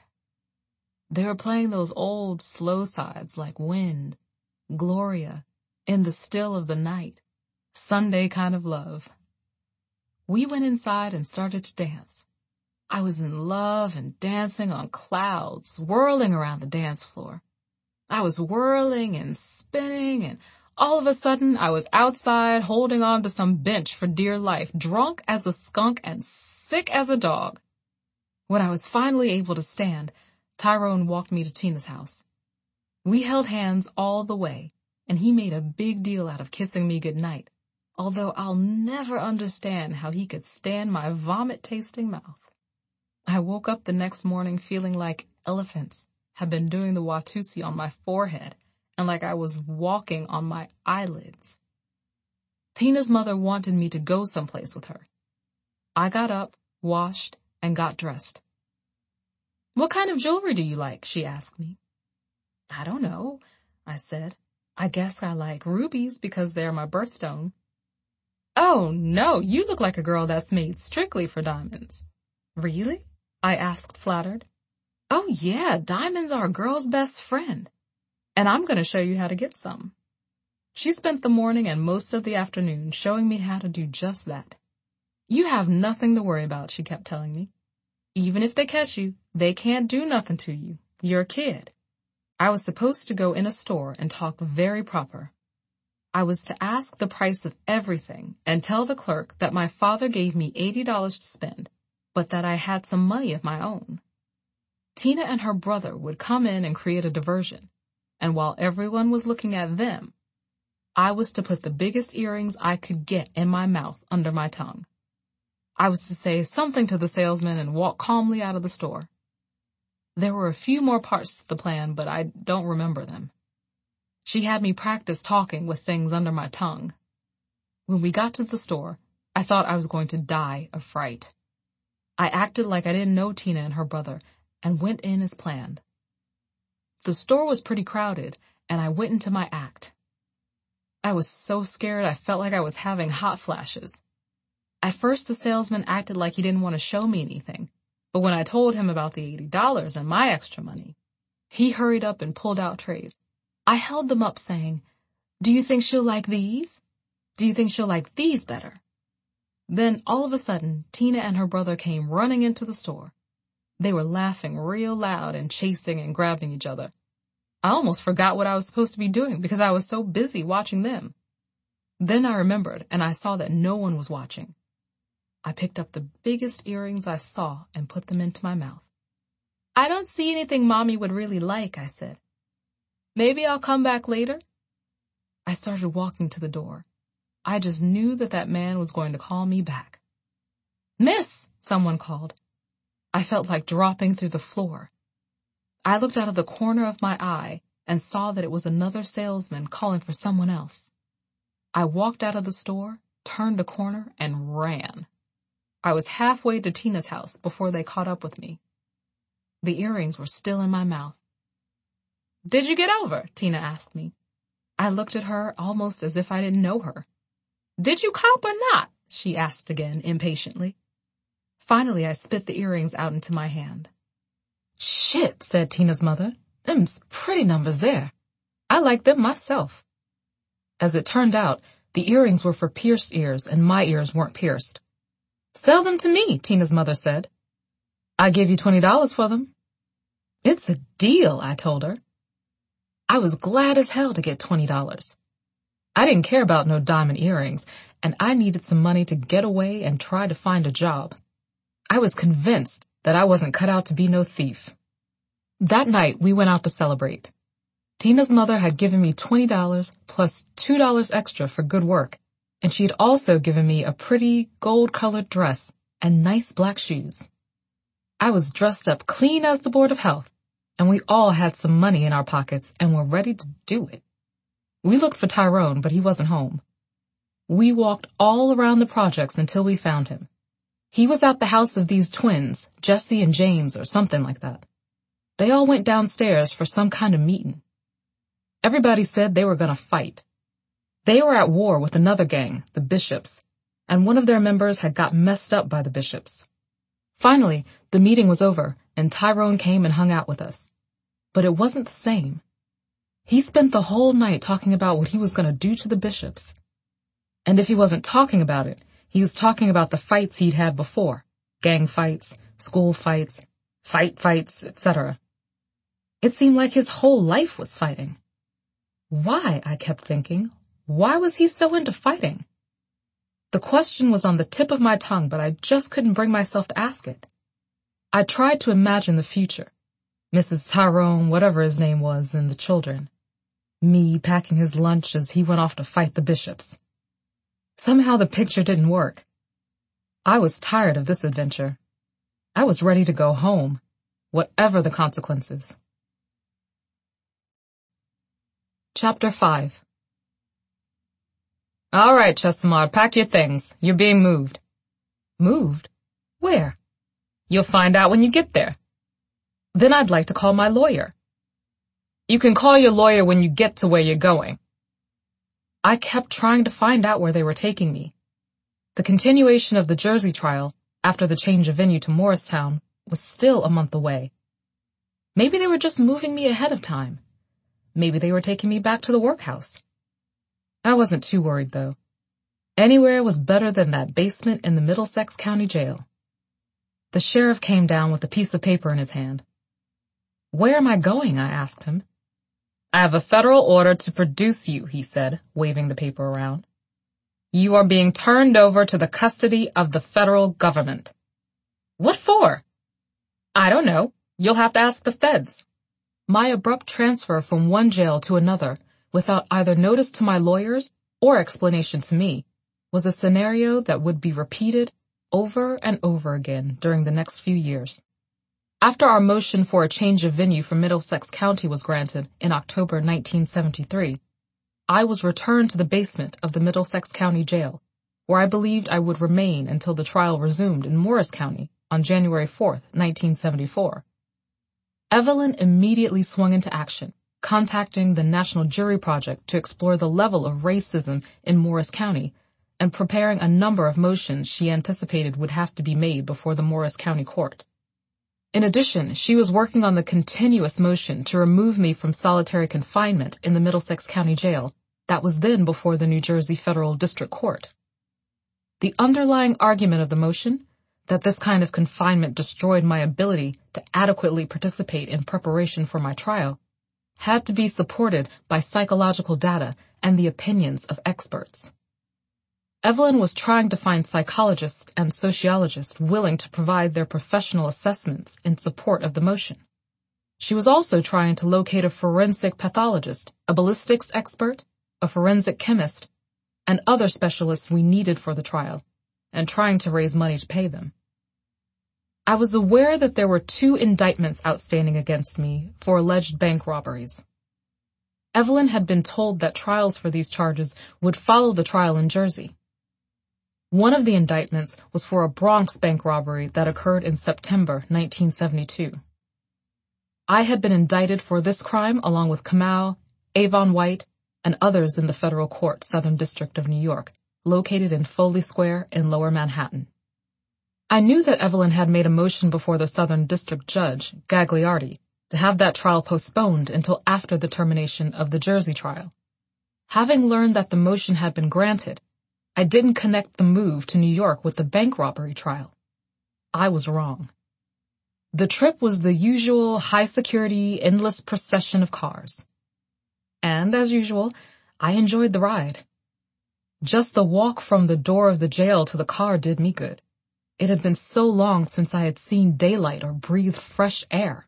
They were playing those old slow sides like Wind, Gloria, In the Still of the Night, Sunday Kind of Love. We went inside and started to dance. I was in love and dancing on clouds, whirling around the dance floor. I was whirling and spinning, and all of a sudden I was outside holding on to some bench for dear life, drunk as a skunk and sick as a dog. When I was finally able to stand, Tyrone walked me to Tina's house. We held hands all the way, and he made a big deal out of kissing me goodnight, although I'll never understand how he could stand my vomit-tasting mouth. I woke up the next morning feeling like elephants had been doing the Watusi on my forehead and like I was walking on my eyelids. Tina's mother wanted me to go someplace with her. I got up, washed, and got dressed. What kind of jewelry do you like? She asked me. I don't know, I said. I guess I like rubies because they're my birthstone. Oh, no, you look like a girl that's made strictly for diamonds. Really? I asked, flattered. Oh, yeah, diamonds are a girl's best friend. And I'm going to show you how to get some. She spent the morning and most of the afternoon showing me how to do just that. You have nothing to worry about, she kept telling me. Even if they catch you, they can't do nothing to you. You're a kid. I was supposed to go in a store and talk very proper. I was to ask the price of everything and tell the clerk that my father gave me $80 to spend, but that I had some money of my own. Tina and her brother would come in and create a diversion, and while everyone was looking at them, I was to put the biggest earrings I could get in my mouth under my tongue. I was to say something to the salesman and walk calmly out of the store. There were a few more parts to the plan, but I don't remember them. She had me practice talking with things under my tongue. When we got to the store, I thought I was going to die of fright. I acted like I didn't know Tina and her brother and went in as planned. The store was pretty crowded, and I went into my act. I was so scared I felt like I was having hot flashes. At first, the salesman acted like he didn't want to show me anything, but when I told him about the $80 and my extra money, he hurried up and pulled out trays. I held them up saying, "Do you think she'll like these? Do you think she'll like these better?" Then, all of a sudden, Tina and her brother came running into the store. They were laughing real loud and chasing and grabbing each other. I almost forgot what I was supposed to be doing because I was so busy watching them. Then I remembered, and I saw that no one was watching. I picked up the biggest earrings I saw and put them into my mouth. "I don't see anything Mommy would really like," I said. "Maybe I'll come back later?" I started walking to the door. I just knew that man was going to call me back. "Miss," someone called. I felt like dropping through the floor. I looked out of the corner of my eye and saw that it was another salesman calling for someone else. I walked out of the store, turned a corner, and ran. I was halfway to Tina's house before they caught up with me. The earrings were still in my mouth. "Did you get over?" Tina asked me. I looked at her almost as if I didn't know her. "Did you cop or not?" she asked again, impatiently. Finally, I spit the earrings out into my hand. "Shit," said Tina's mother. "Them's pretty numbers there. I like them myself." As it turned out, the earrings were for pierced ears, and my ears weren't pierced. "Sell them to me," Tina's mother said. "I give you $20 for them." "It's a deal," I told her. I was glad as hell to get $20. I didn't care about no diamond earrings, and I needed some money to get away and try to find a job. I was convinced that I wasn't cut out to be no thief. That night, we went out to celebrate. Tina's mother had given me $20 plus $2 extra for good work, and she had also given me a pretty gold-colored dress and nice black shoes. I was dressed up clean as the Board of Health, and we all had some money in our pockets and were ready to do it. We looked for Tyrone, but he wasn't home. We walked all around the projects until we found him. He was at the house of these twins, Jesse and James or something like that. They all went downstairs for some kind of meeting. Everybody said they were going to fight. They were at war with another gang, the Bishops, and one of their members had got messed up by the Bishops. Finally, the meeting was over, and Tyrone came and hung out with us. But it wasn't the same. He spent the whole night talking about what he was going to do to the Bishops. And if he wasn't talking about it, he was talking about the fights he'd had before, gang fights, school fights, fights, etc. It seemed like his whole life was fighting. Why, I kept thinking, why was he so into fighting? The question was on the tip of my tongue, but I just couldn't bring myself to ask it. I tried to imagine the future. Mrs. Tyrone, whatever his name was, and the children. Me packing his lunch as he went off to fight the Bishops. Somehow the picture didn't work. I was tired of this adventure. I was ready to go home, whatever the consequences. Chapter 5. "All right, Chesimard, pack your things. You're being moved." "Moved? Where?" "You'll find out when you get there." "Then I'd like to call my lawyer." "You can call your lawyer when you get to where you're going." I kept trying to find out where they were taking me. The continuation of the Jersey trial, after the change of venue to Morristown, was still a month away. Maybe they were just moving me ahead of time. Maybe they were taking me back to the workhouse. I wasn't too worried, though. Anywhere was better than that basement in the Middlesex County Jail. The sheriff came down with a piece of paper in his hand. "Where am I going?" I asked him. "I have a federal order to produce you," he said, waving the paper around. "You are being turned over to the custody of the federal government." "What for?" "I don't know. You'll have to ask the feds." My abrupt transfer from one jail to another without either notice to my lawyers or explanation to me, was a scenario that would be repeated over and over again during the next few years. After our motion for a change of venue for Middlesex County was granted in October 1973, I was returned to the basement of the Middlesex County Jail, where I believed I would remain until the trial resumed in Morris County on January 4, 1974. Evelyn immediately swung into action, contacting the National Jury Project to explore the level of racism in Morris County and preparing a number of motions she anticipated would have to be made before the Morris County Court. In addition, she was working on the continuous motion to remove me from solitary confinement in the Middlesex County Jail that was then before the New Jersey Federal District Court. The underlying argument of the motion, that this kind of confinement destroyed my ability to adequately participate in preparation for my trial, had to be supported by psychological data and the opinions of experts. Evelyn was trying to find psychologists and sociologists willing to provide their professional assessments in support of the motion. She was also trying to locate a forensic pathologist, a ballistics expert, a forensic chemist, and other specialists we needed for the trial, and trying to raise money to pay them. I was aware that there were 2 indictments outstanding against me for alleged bank robberies. Evelyn had been told that trials for these charges would follow the trial in Jersey. One of the indictments was for a Bronx bank robbery that occurred in September 1972. I had been indicted for this crime along with Kamau, Avon White, and others in the federal court, Southern District of New York, located in Foley Square in Lower Manhattan. I knew that Evelyn had made a motion before the Southern District Judge, Gagliardi, to have that trial postponed until after the termination of the Jersey trial. Having learned that the motion had been granted, I didn't connect the move to New York with the bank robbery trial. I was wrong. The trip was the usual high-security, endless procession of cars. And, as usual, I enjoyed the ride. Just the walk from the door of the jail to the car did me good. It had been so long since I had seen daylight or breathed fresh air.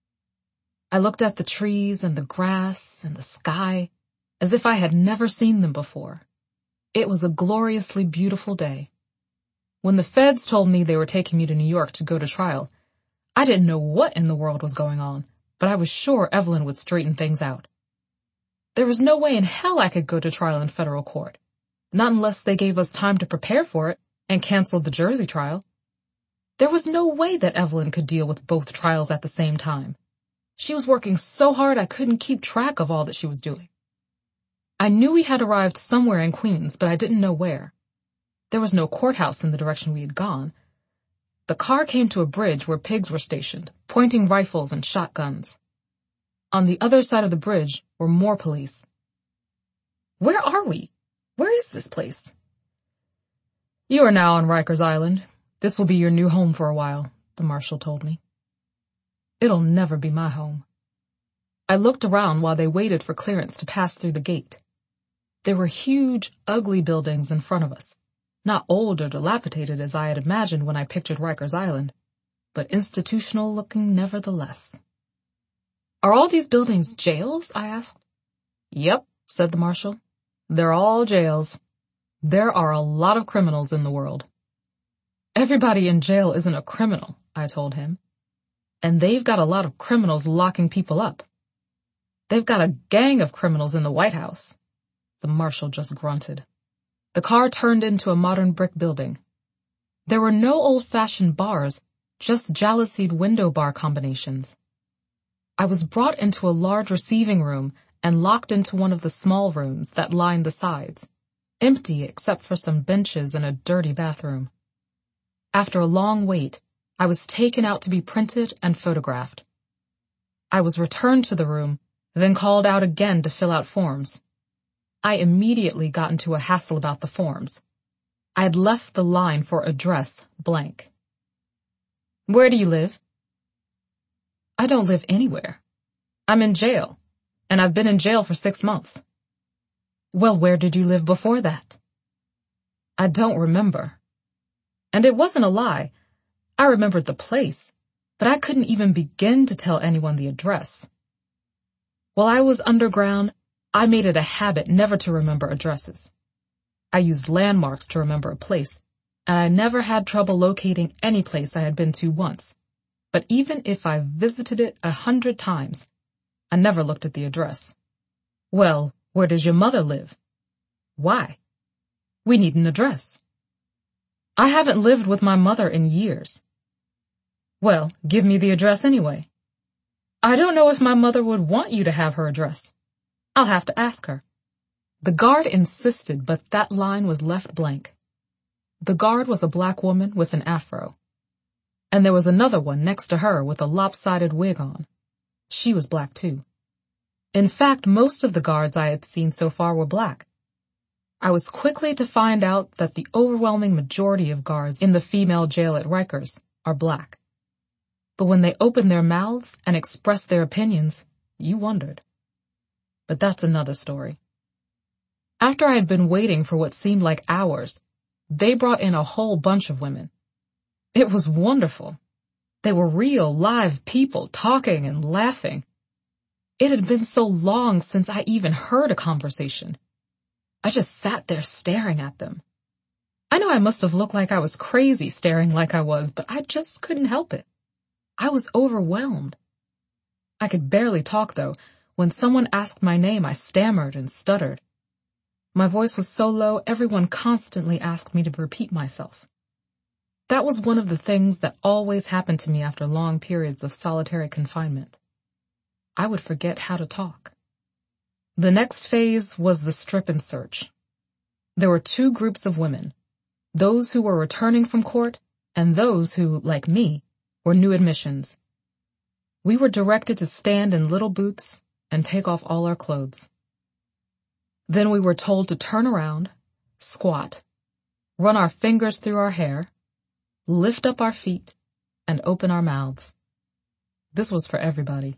I looked at the trees and the grass and the sky as if I had never seen them before. It was a gloriously beautiful day. When the feds told me they were taking me to New York to go to trial, I didn't know what in the world was going on, but I was sure Evelyn would straighten things out. There was no way in hell I could go to trial in federal court, not unless they gave us time to prepare for it and canceled the Jersey trial. There was no way that Evelyn could deal with both trials at the same time. She was working so hard I couldn't keep track of all that she was doing. I knew we had arrived somewhere in Queens, but I didn't know where. There was no courthouse in the direction we had gone. The car came to a bridge where pigs were stationed, pointing rifles and shotguns. On the other side of the bridge were more police. Where are we? Where is this place? You are now on Rikers Island. This will be your new home for a while, the marshal told me. It'll never be my home. I looked around while they waited for clearance to pass through the gate. There were huge, ugly buildings in front of us, not old or dilapidated as I had imagined when I pictured Rikers Island, but institutional-looking nevertheless. Are all these buildings jails? I asked. Yep, said the marshal. They're all jails. There are a lot of criminals in the world. Everybody in jail isn't a criminal, I told him. And they've got a lot of criminals locking people up. They've got a gang of criminals in the White House. The marshal just grunted. The car turned into a modern brick building. There were no old-fashioned bars, just jalousied window bar combinations. I was brought into a large receiving room and locked into one of the small rooms that lined the sides, empty except for some benches and a dirty bathroom. After a long wait, I was taken out to be printed and photographed. I was returned to the room, then called out again to fill out forms. I immediately got into a hassle about the forms. I had left the line for address blank. Where do you live? I don't live anywhere. I'm in jail, and I've been in jail for 6 months. Well, where did you live before that? I don't remember. And it wasn't a lie. I remembered the place, but I couldn't even begin to tell anyone the address. While I was underground, I made it a habit never to remember addresses. I used landmarks to remember a place, and I never had trouble locating any place I had been to once. But even if I visited it 100 times, I never looked at the address. Well, where does your mother live? Why? We need an address. I haven't lived with my mother in years. Well, give me the address anyway. I don't know if my mother would want you to have her address. I'll have to ask her. The guard insisted, but that line was left blank. The guard was a black woman with an afro. And there was another one next to her with a lopsided wig on. She was black too. In fact, most of the guards I had seen so far were black. I was quickly to find out that the overwhelming majority of guards in the female jail at Rikers are black. But when they opened their mouths and expressed their opinions, you wondered. But that's another story. After I had been waiting for what seemed like hours, they brought in a whole bunch of women. It was wonderful. They were real, live people talking and laughing. It had been so long since I even heard a conversation. I just sat there staring at them. I know I must have looked like I was crazy staring like I was, but I just couldn't help it. I was overwhelmed. I could barely talk, though. When someone asked my name, I stammered and stuttered. My voice was so low, everyone constantly asked me to repeat myself. That was one of the things that always happened to me after long periods of solitary confinement. I would forget how to talk. The next phase was the strip and search. There were two groups of women, those who were returning from court and those who, like me, were new admissions. We were directed to stand in little booths and take off all our clothes. Then we were told to turn around, squat, run our fingers through our hair, lift up our feet, and open our mouths. This was for everybody.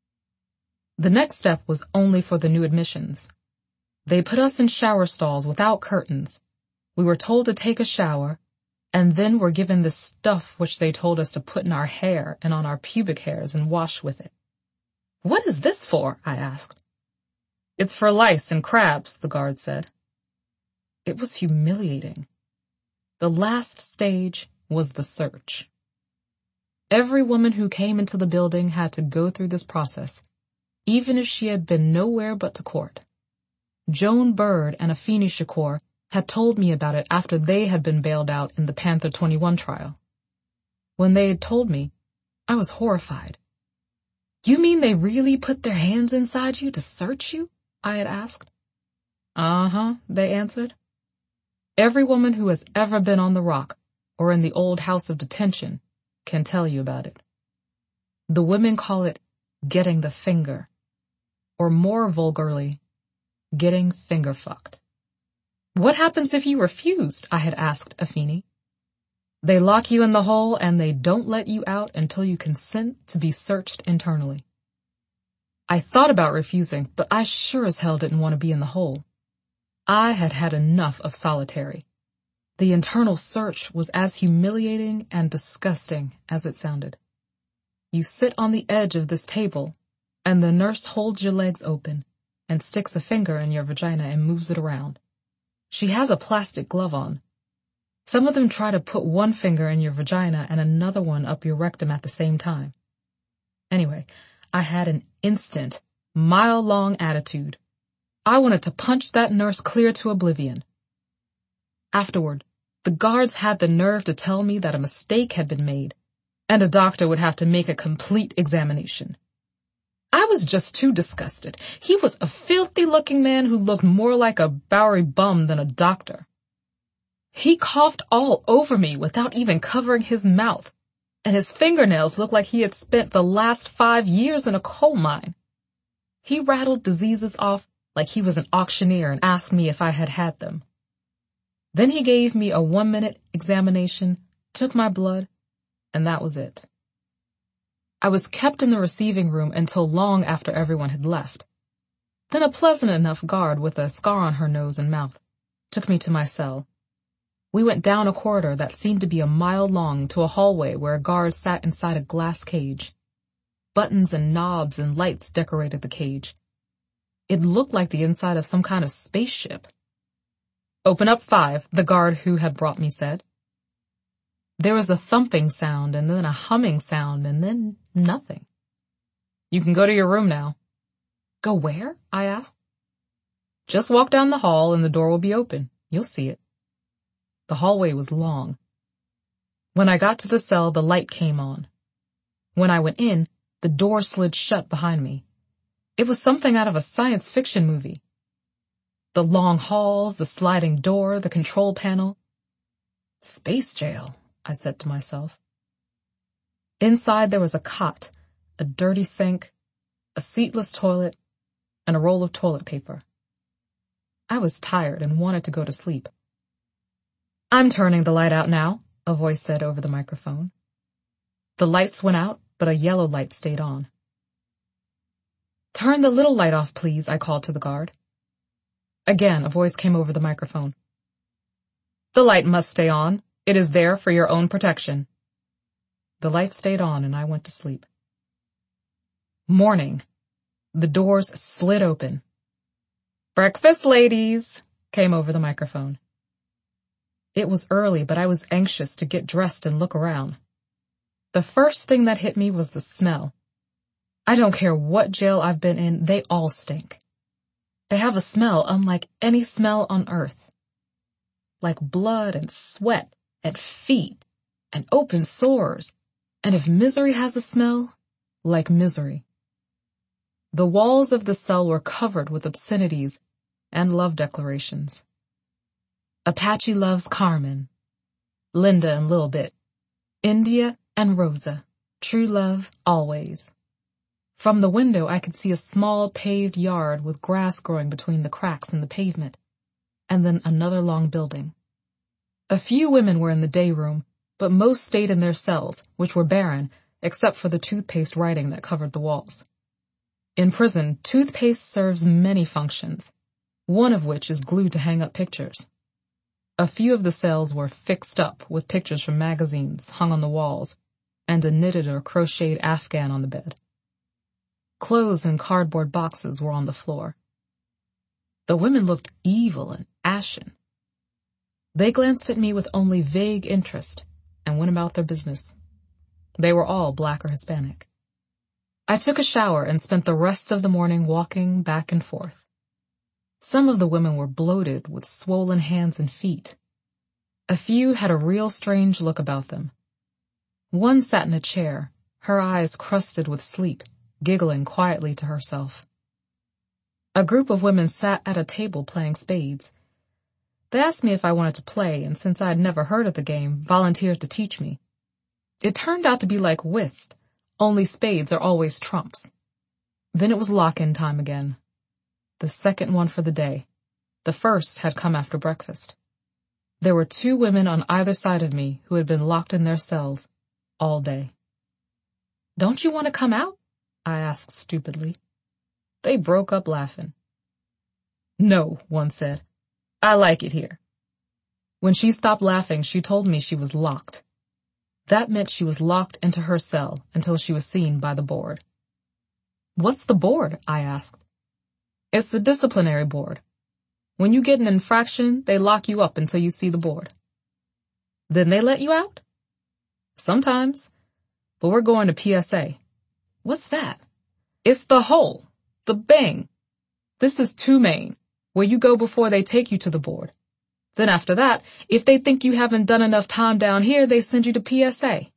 The next step was only for the new admissions. They put us in shower stalls without curtains. We were told to take a shower, and then were given this stuff which they told us to put in our hair and on our pubic hairs and wash with it. "What is this for?" I asked. "It's for lice and crabs," the guard said. It was humiliating. The last stage was the search. Every woman who came into the building had to go through this process, even if she had been nowhere but to court. Joan Bird and Afeni Shakur had told me about it after they had been bailed out in the Panther 21 trial. When they had told me, I was horrified. "You mean they really put their hands inside you to search you?" I had asked. "Uh-huh," they answered. Every woman who has ever been on the Rock or in the old house of detention can tell you about it. The women call it getting the finger, or more vulgarly, getting finger fucked. "What happens if you refused?" I had asked Afeni. "They lock you in the hole and they don't let you out until you consent to be searched internally." I thought about refusing, but I sure as hell didn't want to be in the hole. I had had enough of solitary. The internal search was as humiliating and disgusting as it sounded. You sit on the edge of this table, and the nurse holds your legs open and sticks a finger in your vagina and moves it around. She has a plastic glove on. Some of them try to put one finger in your vagina and another one up your rectum at the same time. Anyway, I had an instant, mile-long attitude. I wanted to punch that nurse clear to oblivion. Afterward, the guards had the nerve to tell me that a mistake had been made, and a doctor would have to make a complete examination. I was just too disgusted. He was a filthy-looking man who looked more like a Bowery bum than a doctor. He coughed all over me without even covering his mouth, and his fingernails looked like he had spent the last 5 years in a coal mine. He rattled diseases off like he was an auctioneer and asked me if I had had them. Then he gave me a 1-minute examination, took my blood, and that was it. I was kept in the receiving room until long after everyone had left. Then a pleasant enough guard with a scar on her nose and mouth took me to my cell. We went down a corridor that seemed to be a mile long to a hallway where a guard sat inside a glass cage. Buttons and knobs and lights decorated the cage. It looked like the inside of some kind of spaceship. "Open up 5, the guard who had brought me said. There was a thumping sound and then a humming sound and then nothing. "You can go to your room now." "Go where?" I asked. "Just walk down the hall and the door will be open. You'll see it." The hallway was long. When I got to the cell, the light came on. When I went in, the door slid shut behind me. It was something out of a science fiction movie. The long halls, the sliding door, the control panel. "Space jail," I said to myself. Inside there was a cot, a dirty sink, a seatless toilet, and a roll of toilet paper. I was tired and wanted to go to sleep. "I'm turning the light out now," a voice said over the microphone. The lights went out, but a yellow light stayed on. "Turn the little light off, please," I called to the guard. Again, a voice came over the microphone. "The light must stay on. It is there for your own protection." The light stayed on and I went to sleep. Morning. The doors slid open. "Breakfast, ladies," came over the microphone. It was early, but I was anxious to get dressed and look around. The first thing that hit me was the smell. I don't care what jail I've been in, they all stink. They have a smell unlike any smell on earth. Like blood and sweat and feet and open sores. And if misery has a smell, like misery. The walls of the cell were covered with obscenities and love declarations. Apache loves Carmen, Linda and Lil Bit, India and Rosa, true love always. From the window I could see a small paved yard with grass growing between the cracks in the pavement, and then another long building. A few women were in the day room, but most stayed in their cells, which were barren, except for the toothpaste writing that covered the walls. In prison, toothpaste serves many functions, one of which is glued to hang up pictures. A few of the cells were fixed up with pictures from magazines hung on the walls, and a knitted or crocheted Afghan on the bed. Clothes in cardboard boxes were on the floor. The women looked evil and ashen. They glanced at me with only vague interest and went about their business. They were all Black or Hispanic. I took a shower and spent the rest of the morning walking back and forth. Some of the women were bloated with swollen hands and feet. A few had a real strange look about them. One sat in a chair, her eyes crusted with sleep, giggling quietly to herself. A group of women sat at a table playing spades. They asked me if I wanted to play, and since I had never heard of the game, volunteered to teach me. It turned out to be like whist, only spades are always trumps. Then it was lock-in time again. The second one for the day. The first had come after breakfast. There were 2 women on either side of me who had been locked in their cells all day. "Don't you want to come out?" I asked stupidly. They broke up laughing. "No," one said. "I like it here." When she stopped laughing, she told me she was locked. That meant she was locked into her cell until she was seen by the board. "What's the board?" I asked. "It's the disciplinary board. When you get an infraction, they lock you up until you see the board." "Then they let you out?" "Sometimes. But we're going to PSA." "What's that?" "It's the hole. The bang. This is 2 main, where you go before they take you to the board. Then after that, if they think you haven't done enough time down here, they send you to PSA.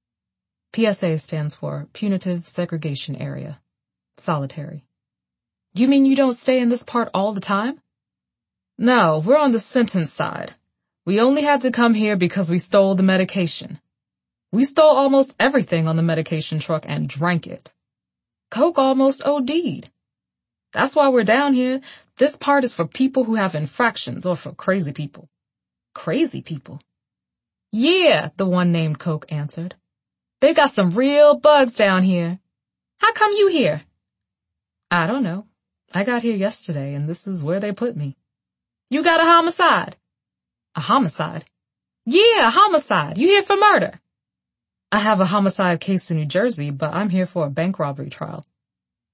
PSA stands for Punitive Segregation Area. Solitary. You mean you don't stay in this part all the time? No, we're on the sentence side. We only had to come here because we stole the medication. We stole almost everything on the medication truck and drank it. Coke almost OD'd. That's why we're down here. This part is for people who have infractions or for crazy people. Crazy people? Yeah, the one named Coke answered. They got some real bugs down here. How come you here? I don't know. I got here yesterday and this is where they put me. You got a homicide? A homicide? Yeah, a homicide. You here for murder? I have a homicide case in New Jersey, but I'm here for a bank robbery trial.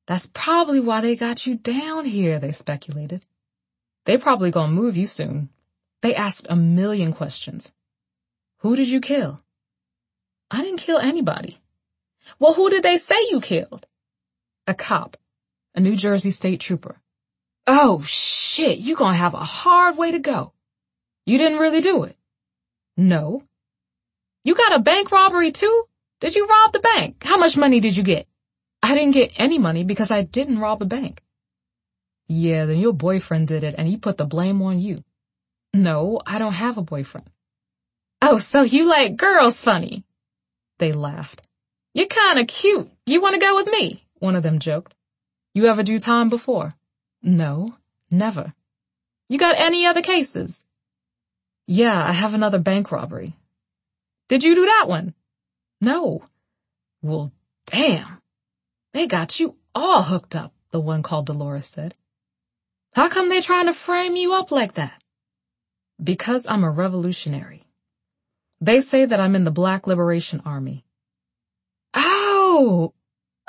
That's probably why they got you down here, they speculated. They probably gonna move you soon. They asked a million questions. Who did you kill? I didn't kill anybody. Well, who did they say you killed? A cop, a New Jersey state trooper. Oh, shit, you gonna have a hard way to go. You didn't really do it? No. You got a bank robbery too? Did you rob the bank? How much money did you get? I didn't get any money because I didn't rob a bank. Yeah, then your boyfriend did it and he put the blame on you. No, I don't have a boyfriend. Oh, so you like girls funny? They laughed. You're kinda cute. You wanna go with me? One of them joked. You ever do time before? No, never. You got any other cases? Yeah, I have another bank robbery. Did you do that one? No. Well, damn. They got you all hooked up, the one called Dolores said. How come they trying to frame you up like that? Because I'm a revolutionary. They say that I'm in the Black Liberation Army. Oh,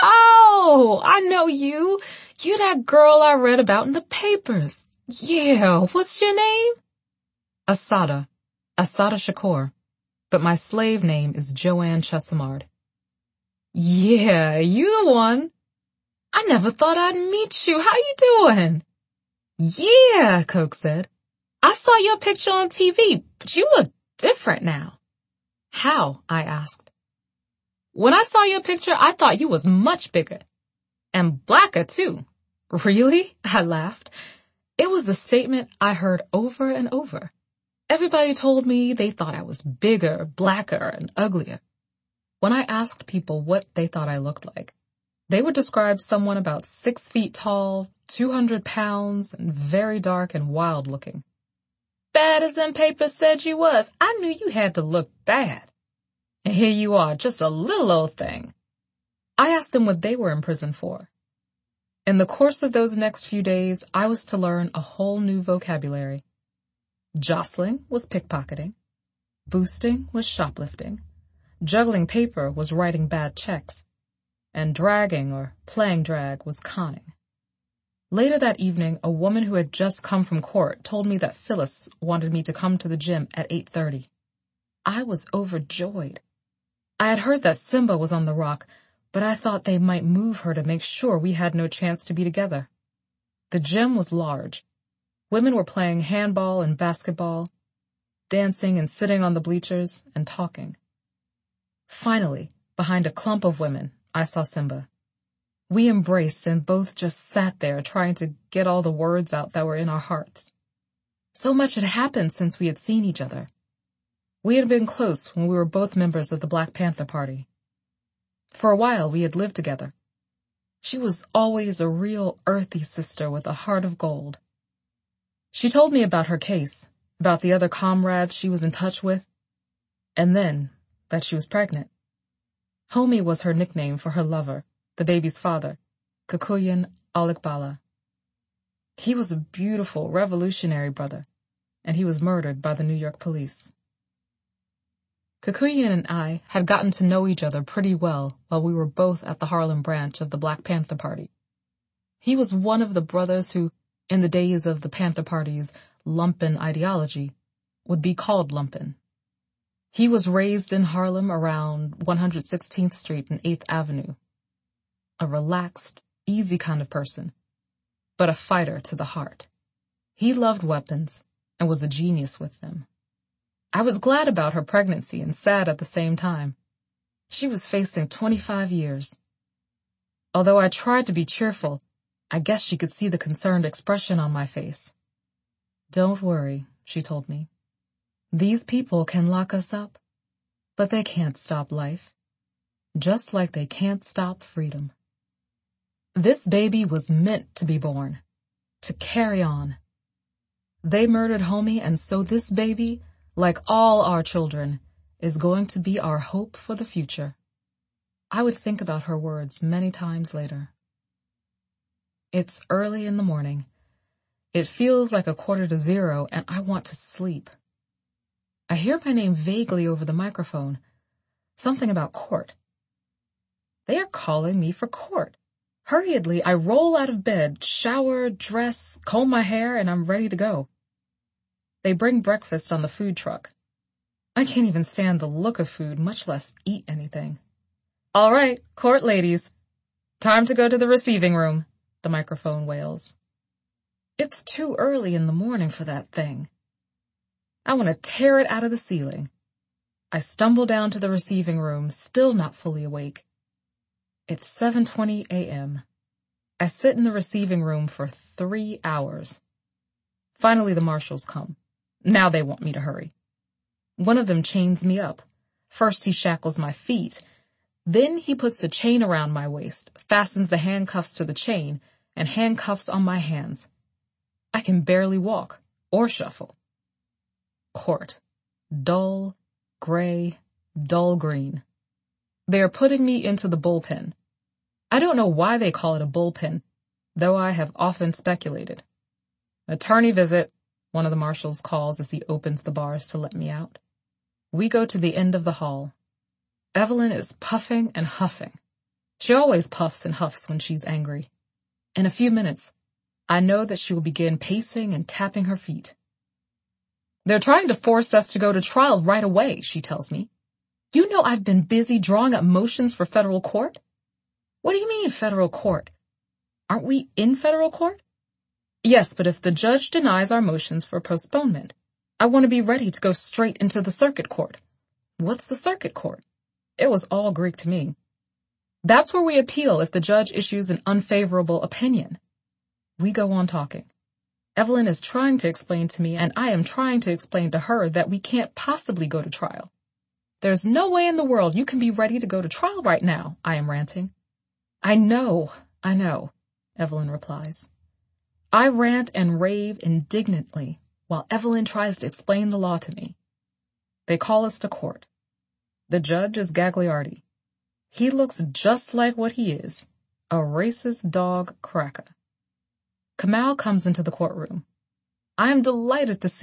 I know you. You that girl I read about in the papers. Yeah, what's your name? Assata Shakur, but my slave name is Joanne Chesimard. Yeah, you the one. I never thought I'd meet you. How you doing? Yeah, Coke said. I saw your picture on TV, but you look different now. How? I asked. When I saw your picture, I thought you was much bigger. And blacker, too. Really? I laughed. It was a statement I heard over and over. Everybody told me they thought I was bigger, blacker, and uglier. When I asked people what they thought I looked like, they would describe someone about 6 feet tall, 200 pounds, and very dark and wild looking. Bad as them papers said you was, I knew you had to look bad. And here you are, just a little old thing. I asked them what they were in prison for. In the course of those next few days, I was to learn a whole new vocabulary. Jostling was pickpocketing. Boosting was shoplifting. Juggling paper was writing bad checks. And dragging or playing drag was conning. Later that evening, a woman who had just come from court told me that Phyllis wanted me to come to the gym at 8:30. I was overjoyed. I had heard that Simba was on the rock, but I thought they might move her to make sure we had no chance to be together. The gym was large. Women were playing handball and basketball, dancing and sitting on the bleachers and talking. Finally, behind a clump of women, I saw Simba. We embraced and both just sat there trying to get all the words out that were in our hearts. So much had happened since we had seen each other. We had been close when we were both members of the Black Panther Party. For a while, we had lived together. She was always a real earthy sister with a heart of gold. She told me about her case, about the other comrades she was in touch with, and then that she was pregnant. Homie was her nickname for her lover, the baby's father, Kikuyen Alikbala. He was a beautiful, revolutionary brother, and he was murdered by the New York police. Kikuyen and I had gotten to know each other pretty well while we were both at the Harlem branch of the Black Panther Party. He was one of the brothers who, in the days of the Panther Party's lumpen ideology, would be called lumpen. He was raised in Harlem around 116th Street and 8th Avenue. A relaxed, easy kind of person, but a fighter to the heart. He loved weapons and was a genius with them. I was glad about her pregnancy and sad at the same time. She was facing 25 years. Although I tried to be cheerful, I guess she could see the concerned expression on my face. Don't worry, she told me. These people can lock us up, but they can't stop life. Just like they can't stop freedom. This baby was meant to be born, to carry on. They murdered homie, and so this baby, like all our children, is going to be our hope for the future. I would think about her words many times later. It's early in the morning. It feels like 1:45, and I want to sleep. I hear my name vaguely over the microphone. Something about court. They are calling me for court. Hurriedly, I roll out of bed, shower, dress, comb my hair, and I'm ready to go. They bring breakfast on the food truck. I can't even stand the look of food, much less eat anything. "All right, court ladies. Time to go to the receiving room," the microphone wails. It's too early in the morning for that thing. I want to tear it out of the ceiling. I stumble down to the receiving room, still not fully awake. It's 7:20 a.m. I sit in the receiving room for 3 hours. Finally, the marshals come. Now they want me to hurry. One of them chains me up. First he shackles my feet. Then he puts a chain around my waist, fastens the handcuffs to the chain, and handcuffs on my hands. I can barely walk or shuffle. Court. Dull, gray, dull green. They are putting me into the bullpen. I don't know why they call it a bullpen, though I have often speculated. "Attorney visit," one of the marshals calls as he opens the bars to let me out. We go to the end of the hall. Evelyn is puffing and huffing. She always puffs and huffs when she's angry. In a few minutes, I know that she will begin pacing and tapping her feet. "They're trying to force us to go to trial right away," she tells me. "You know I've been busy drawing up motions for federal court." "What do you mean, federal court? Aren't we in federal court?" "Yes, but if the judge denies our motions for postponement, I want to be ready to go straight into the circuit court." "What's the circuit court?" It was all Greek to me. "That's where we appeal if the judge issues an unfavorable opinion." We go on talking. Evelyn is trying to explain to me, and I am trying to explain to her that we can't possibly go to trial. "There's no way in the world you can be ready to go to trial right now," I am ranting. I know, Evelyn replies. I rant and rave indignantly while Evelyn tries to explain the law to me. They call us to court. The judge is Gagliardi. He looks just like what he is, a racist dog cracker. Kamal comes into the courtroom. I am delighted to see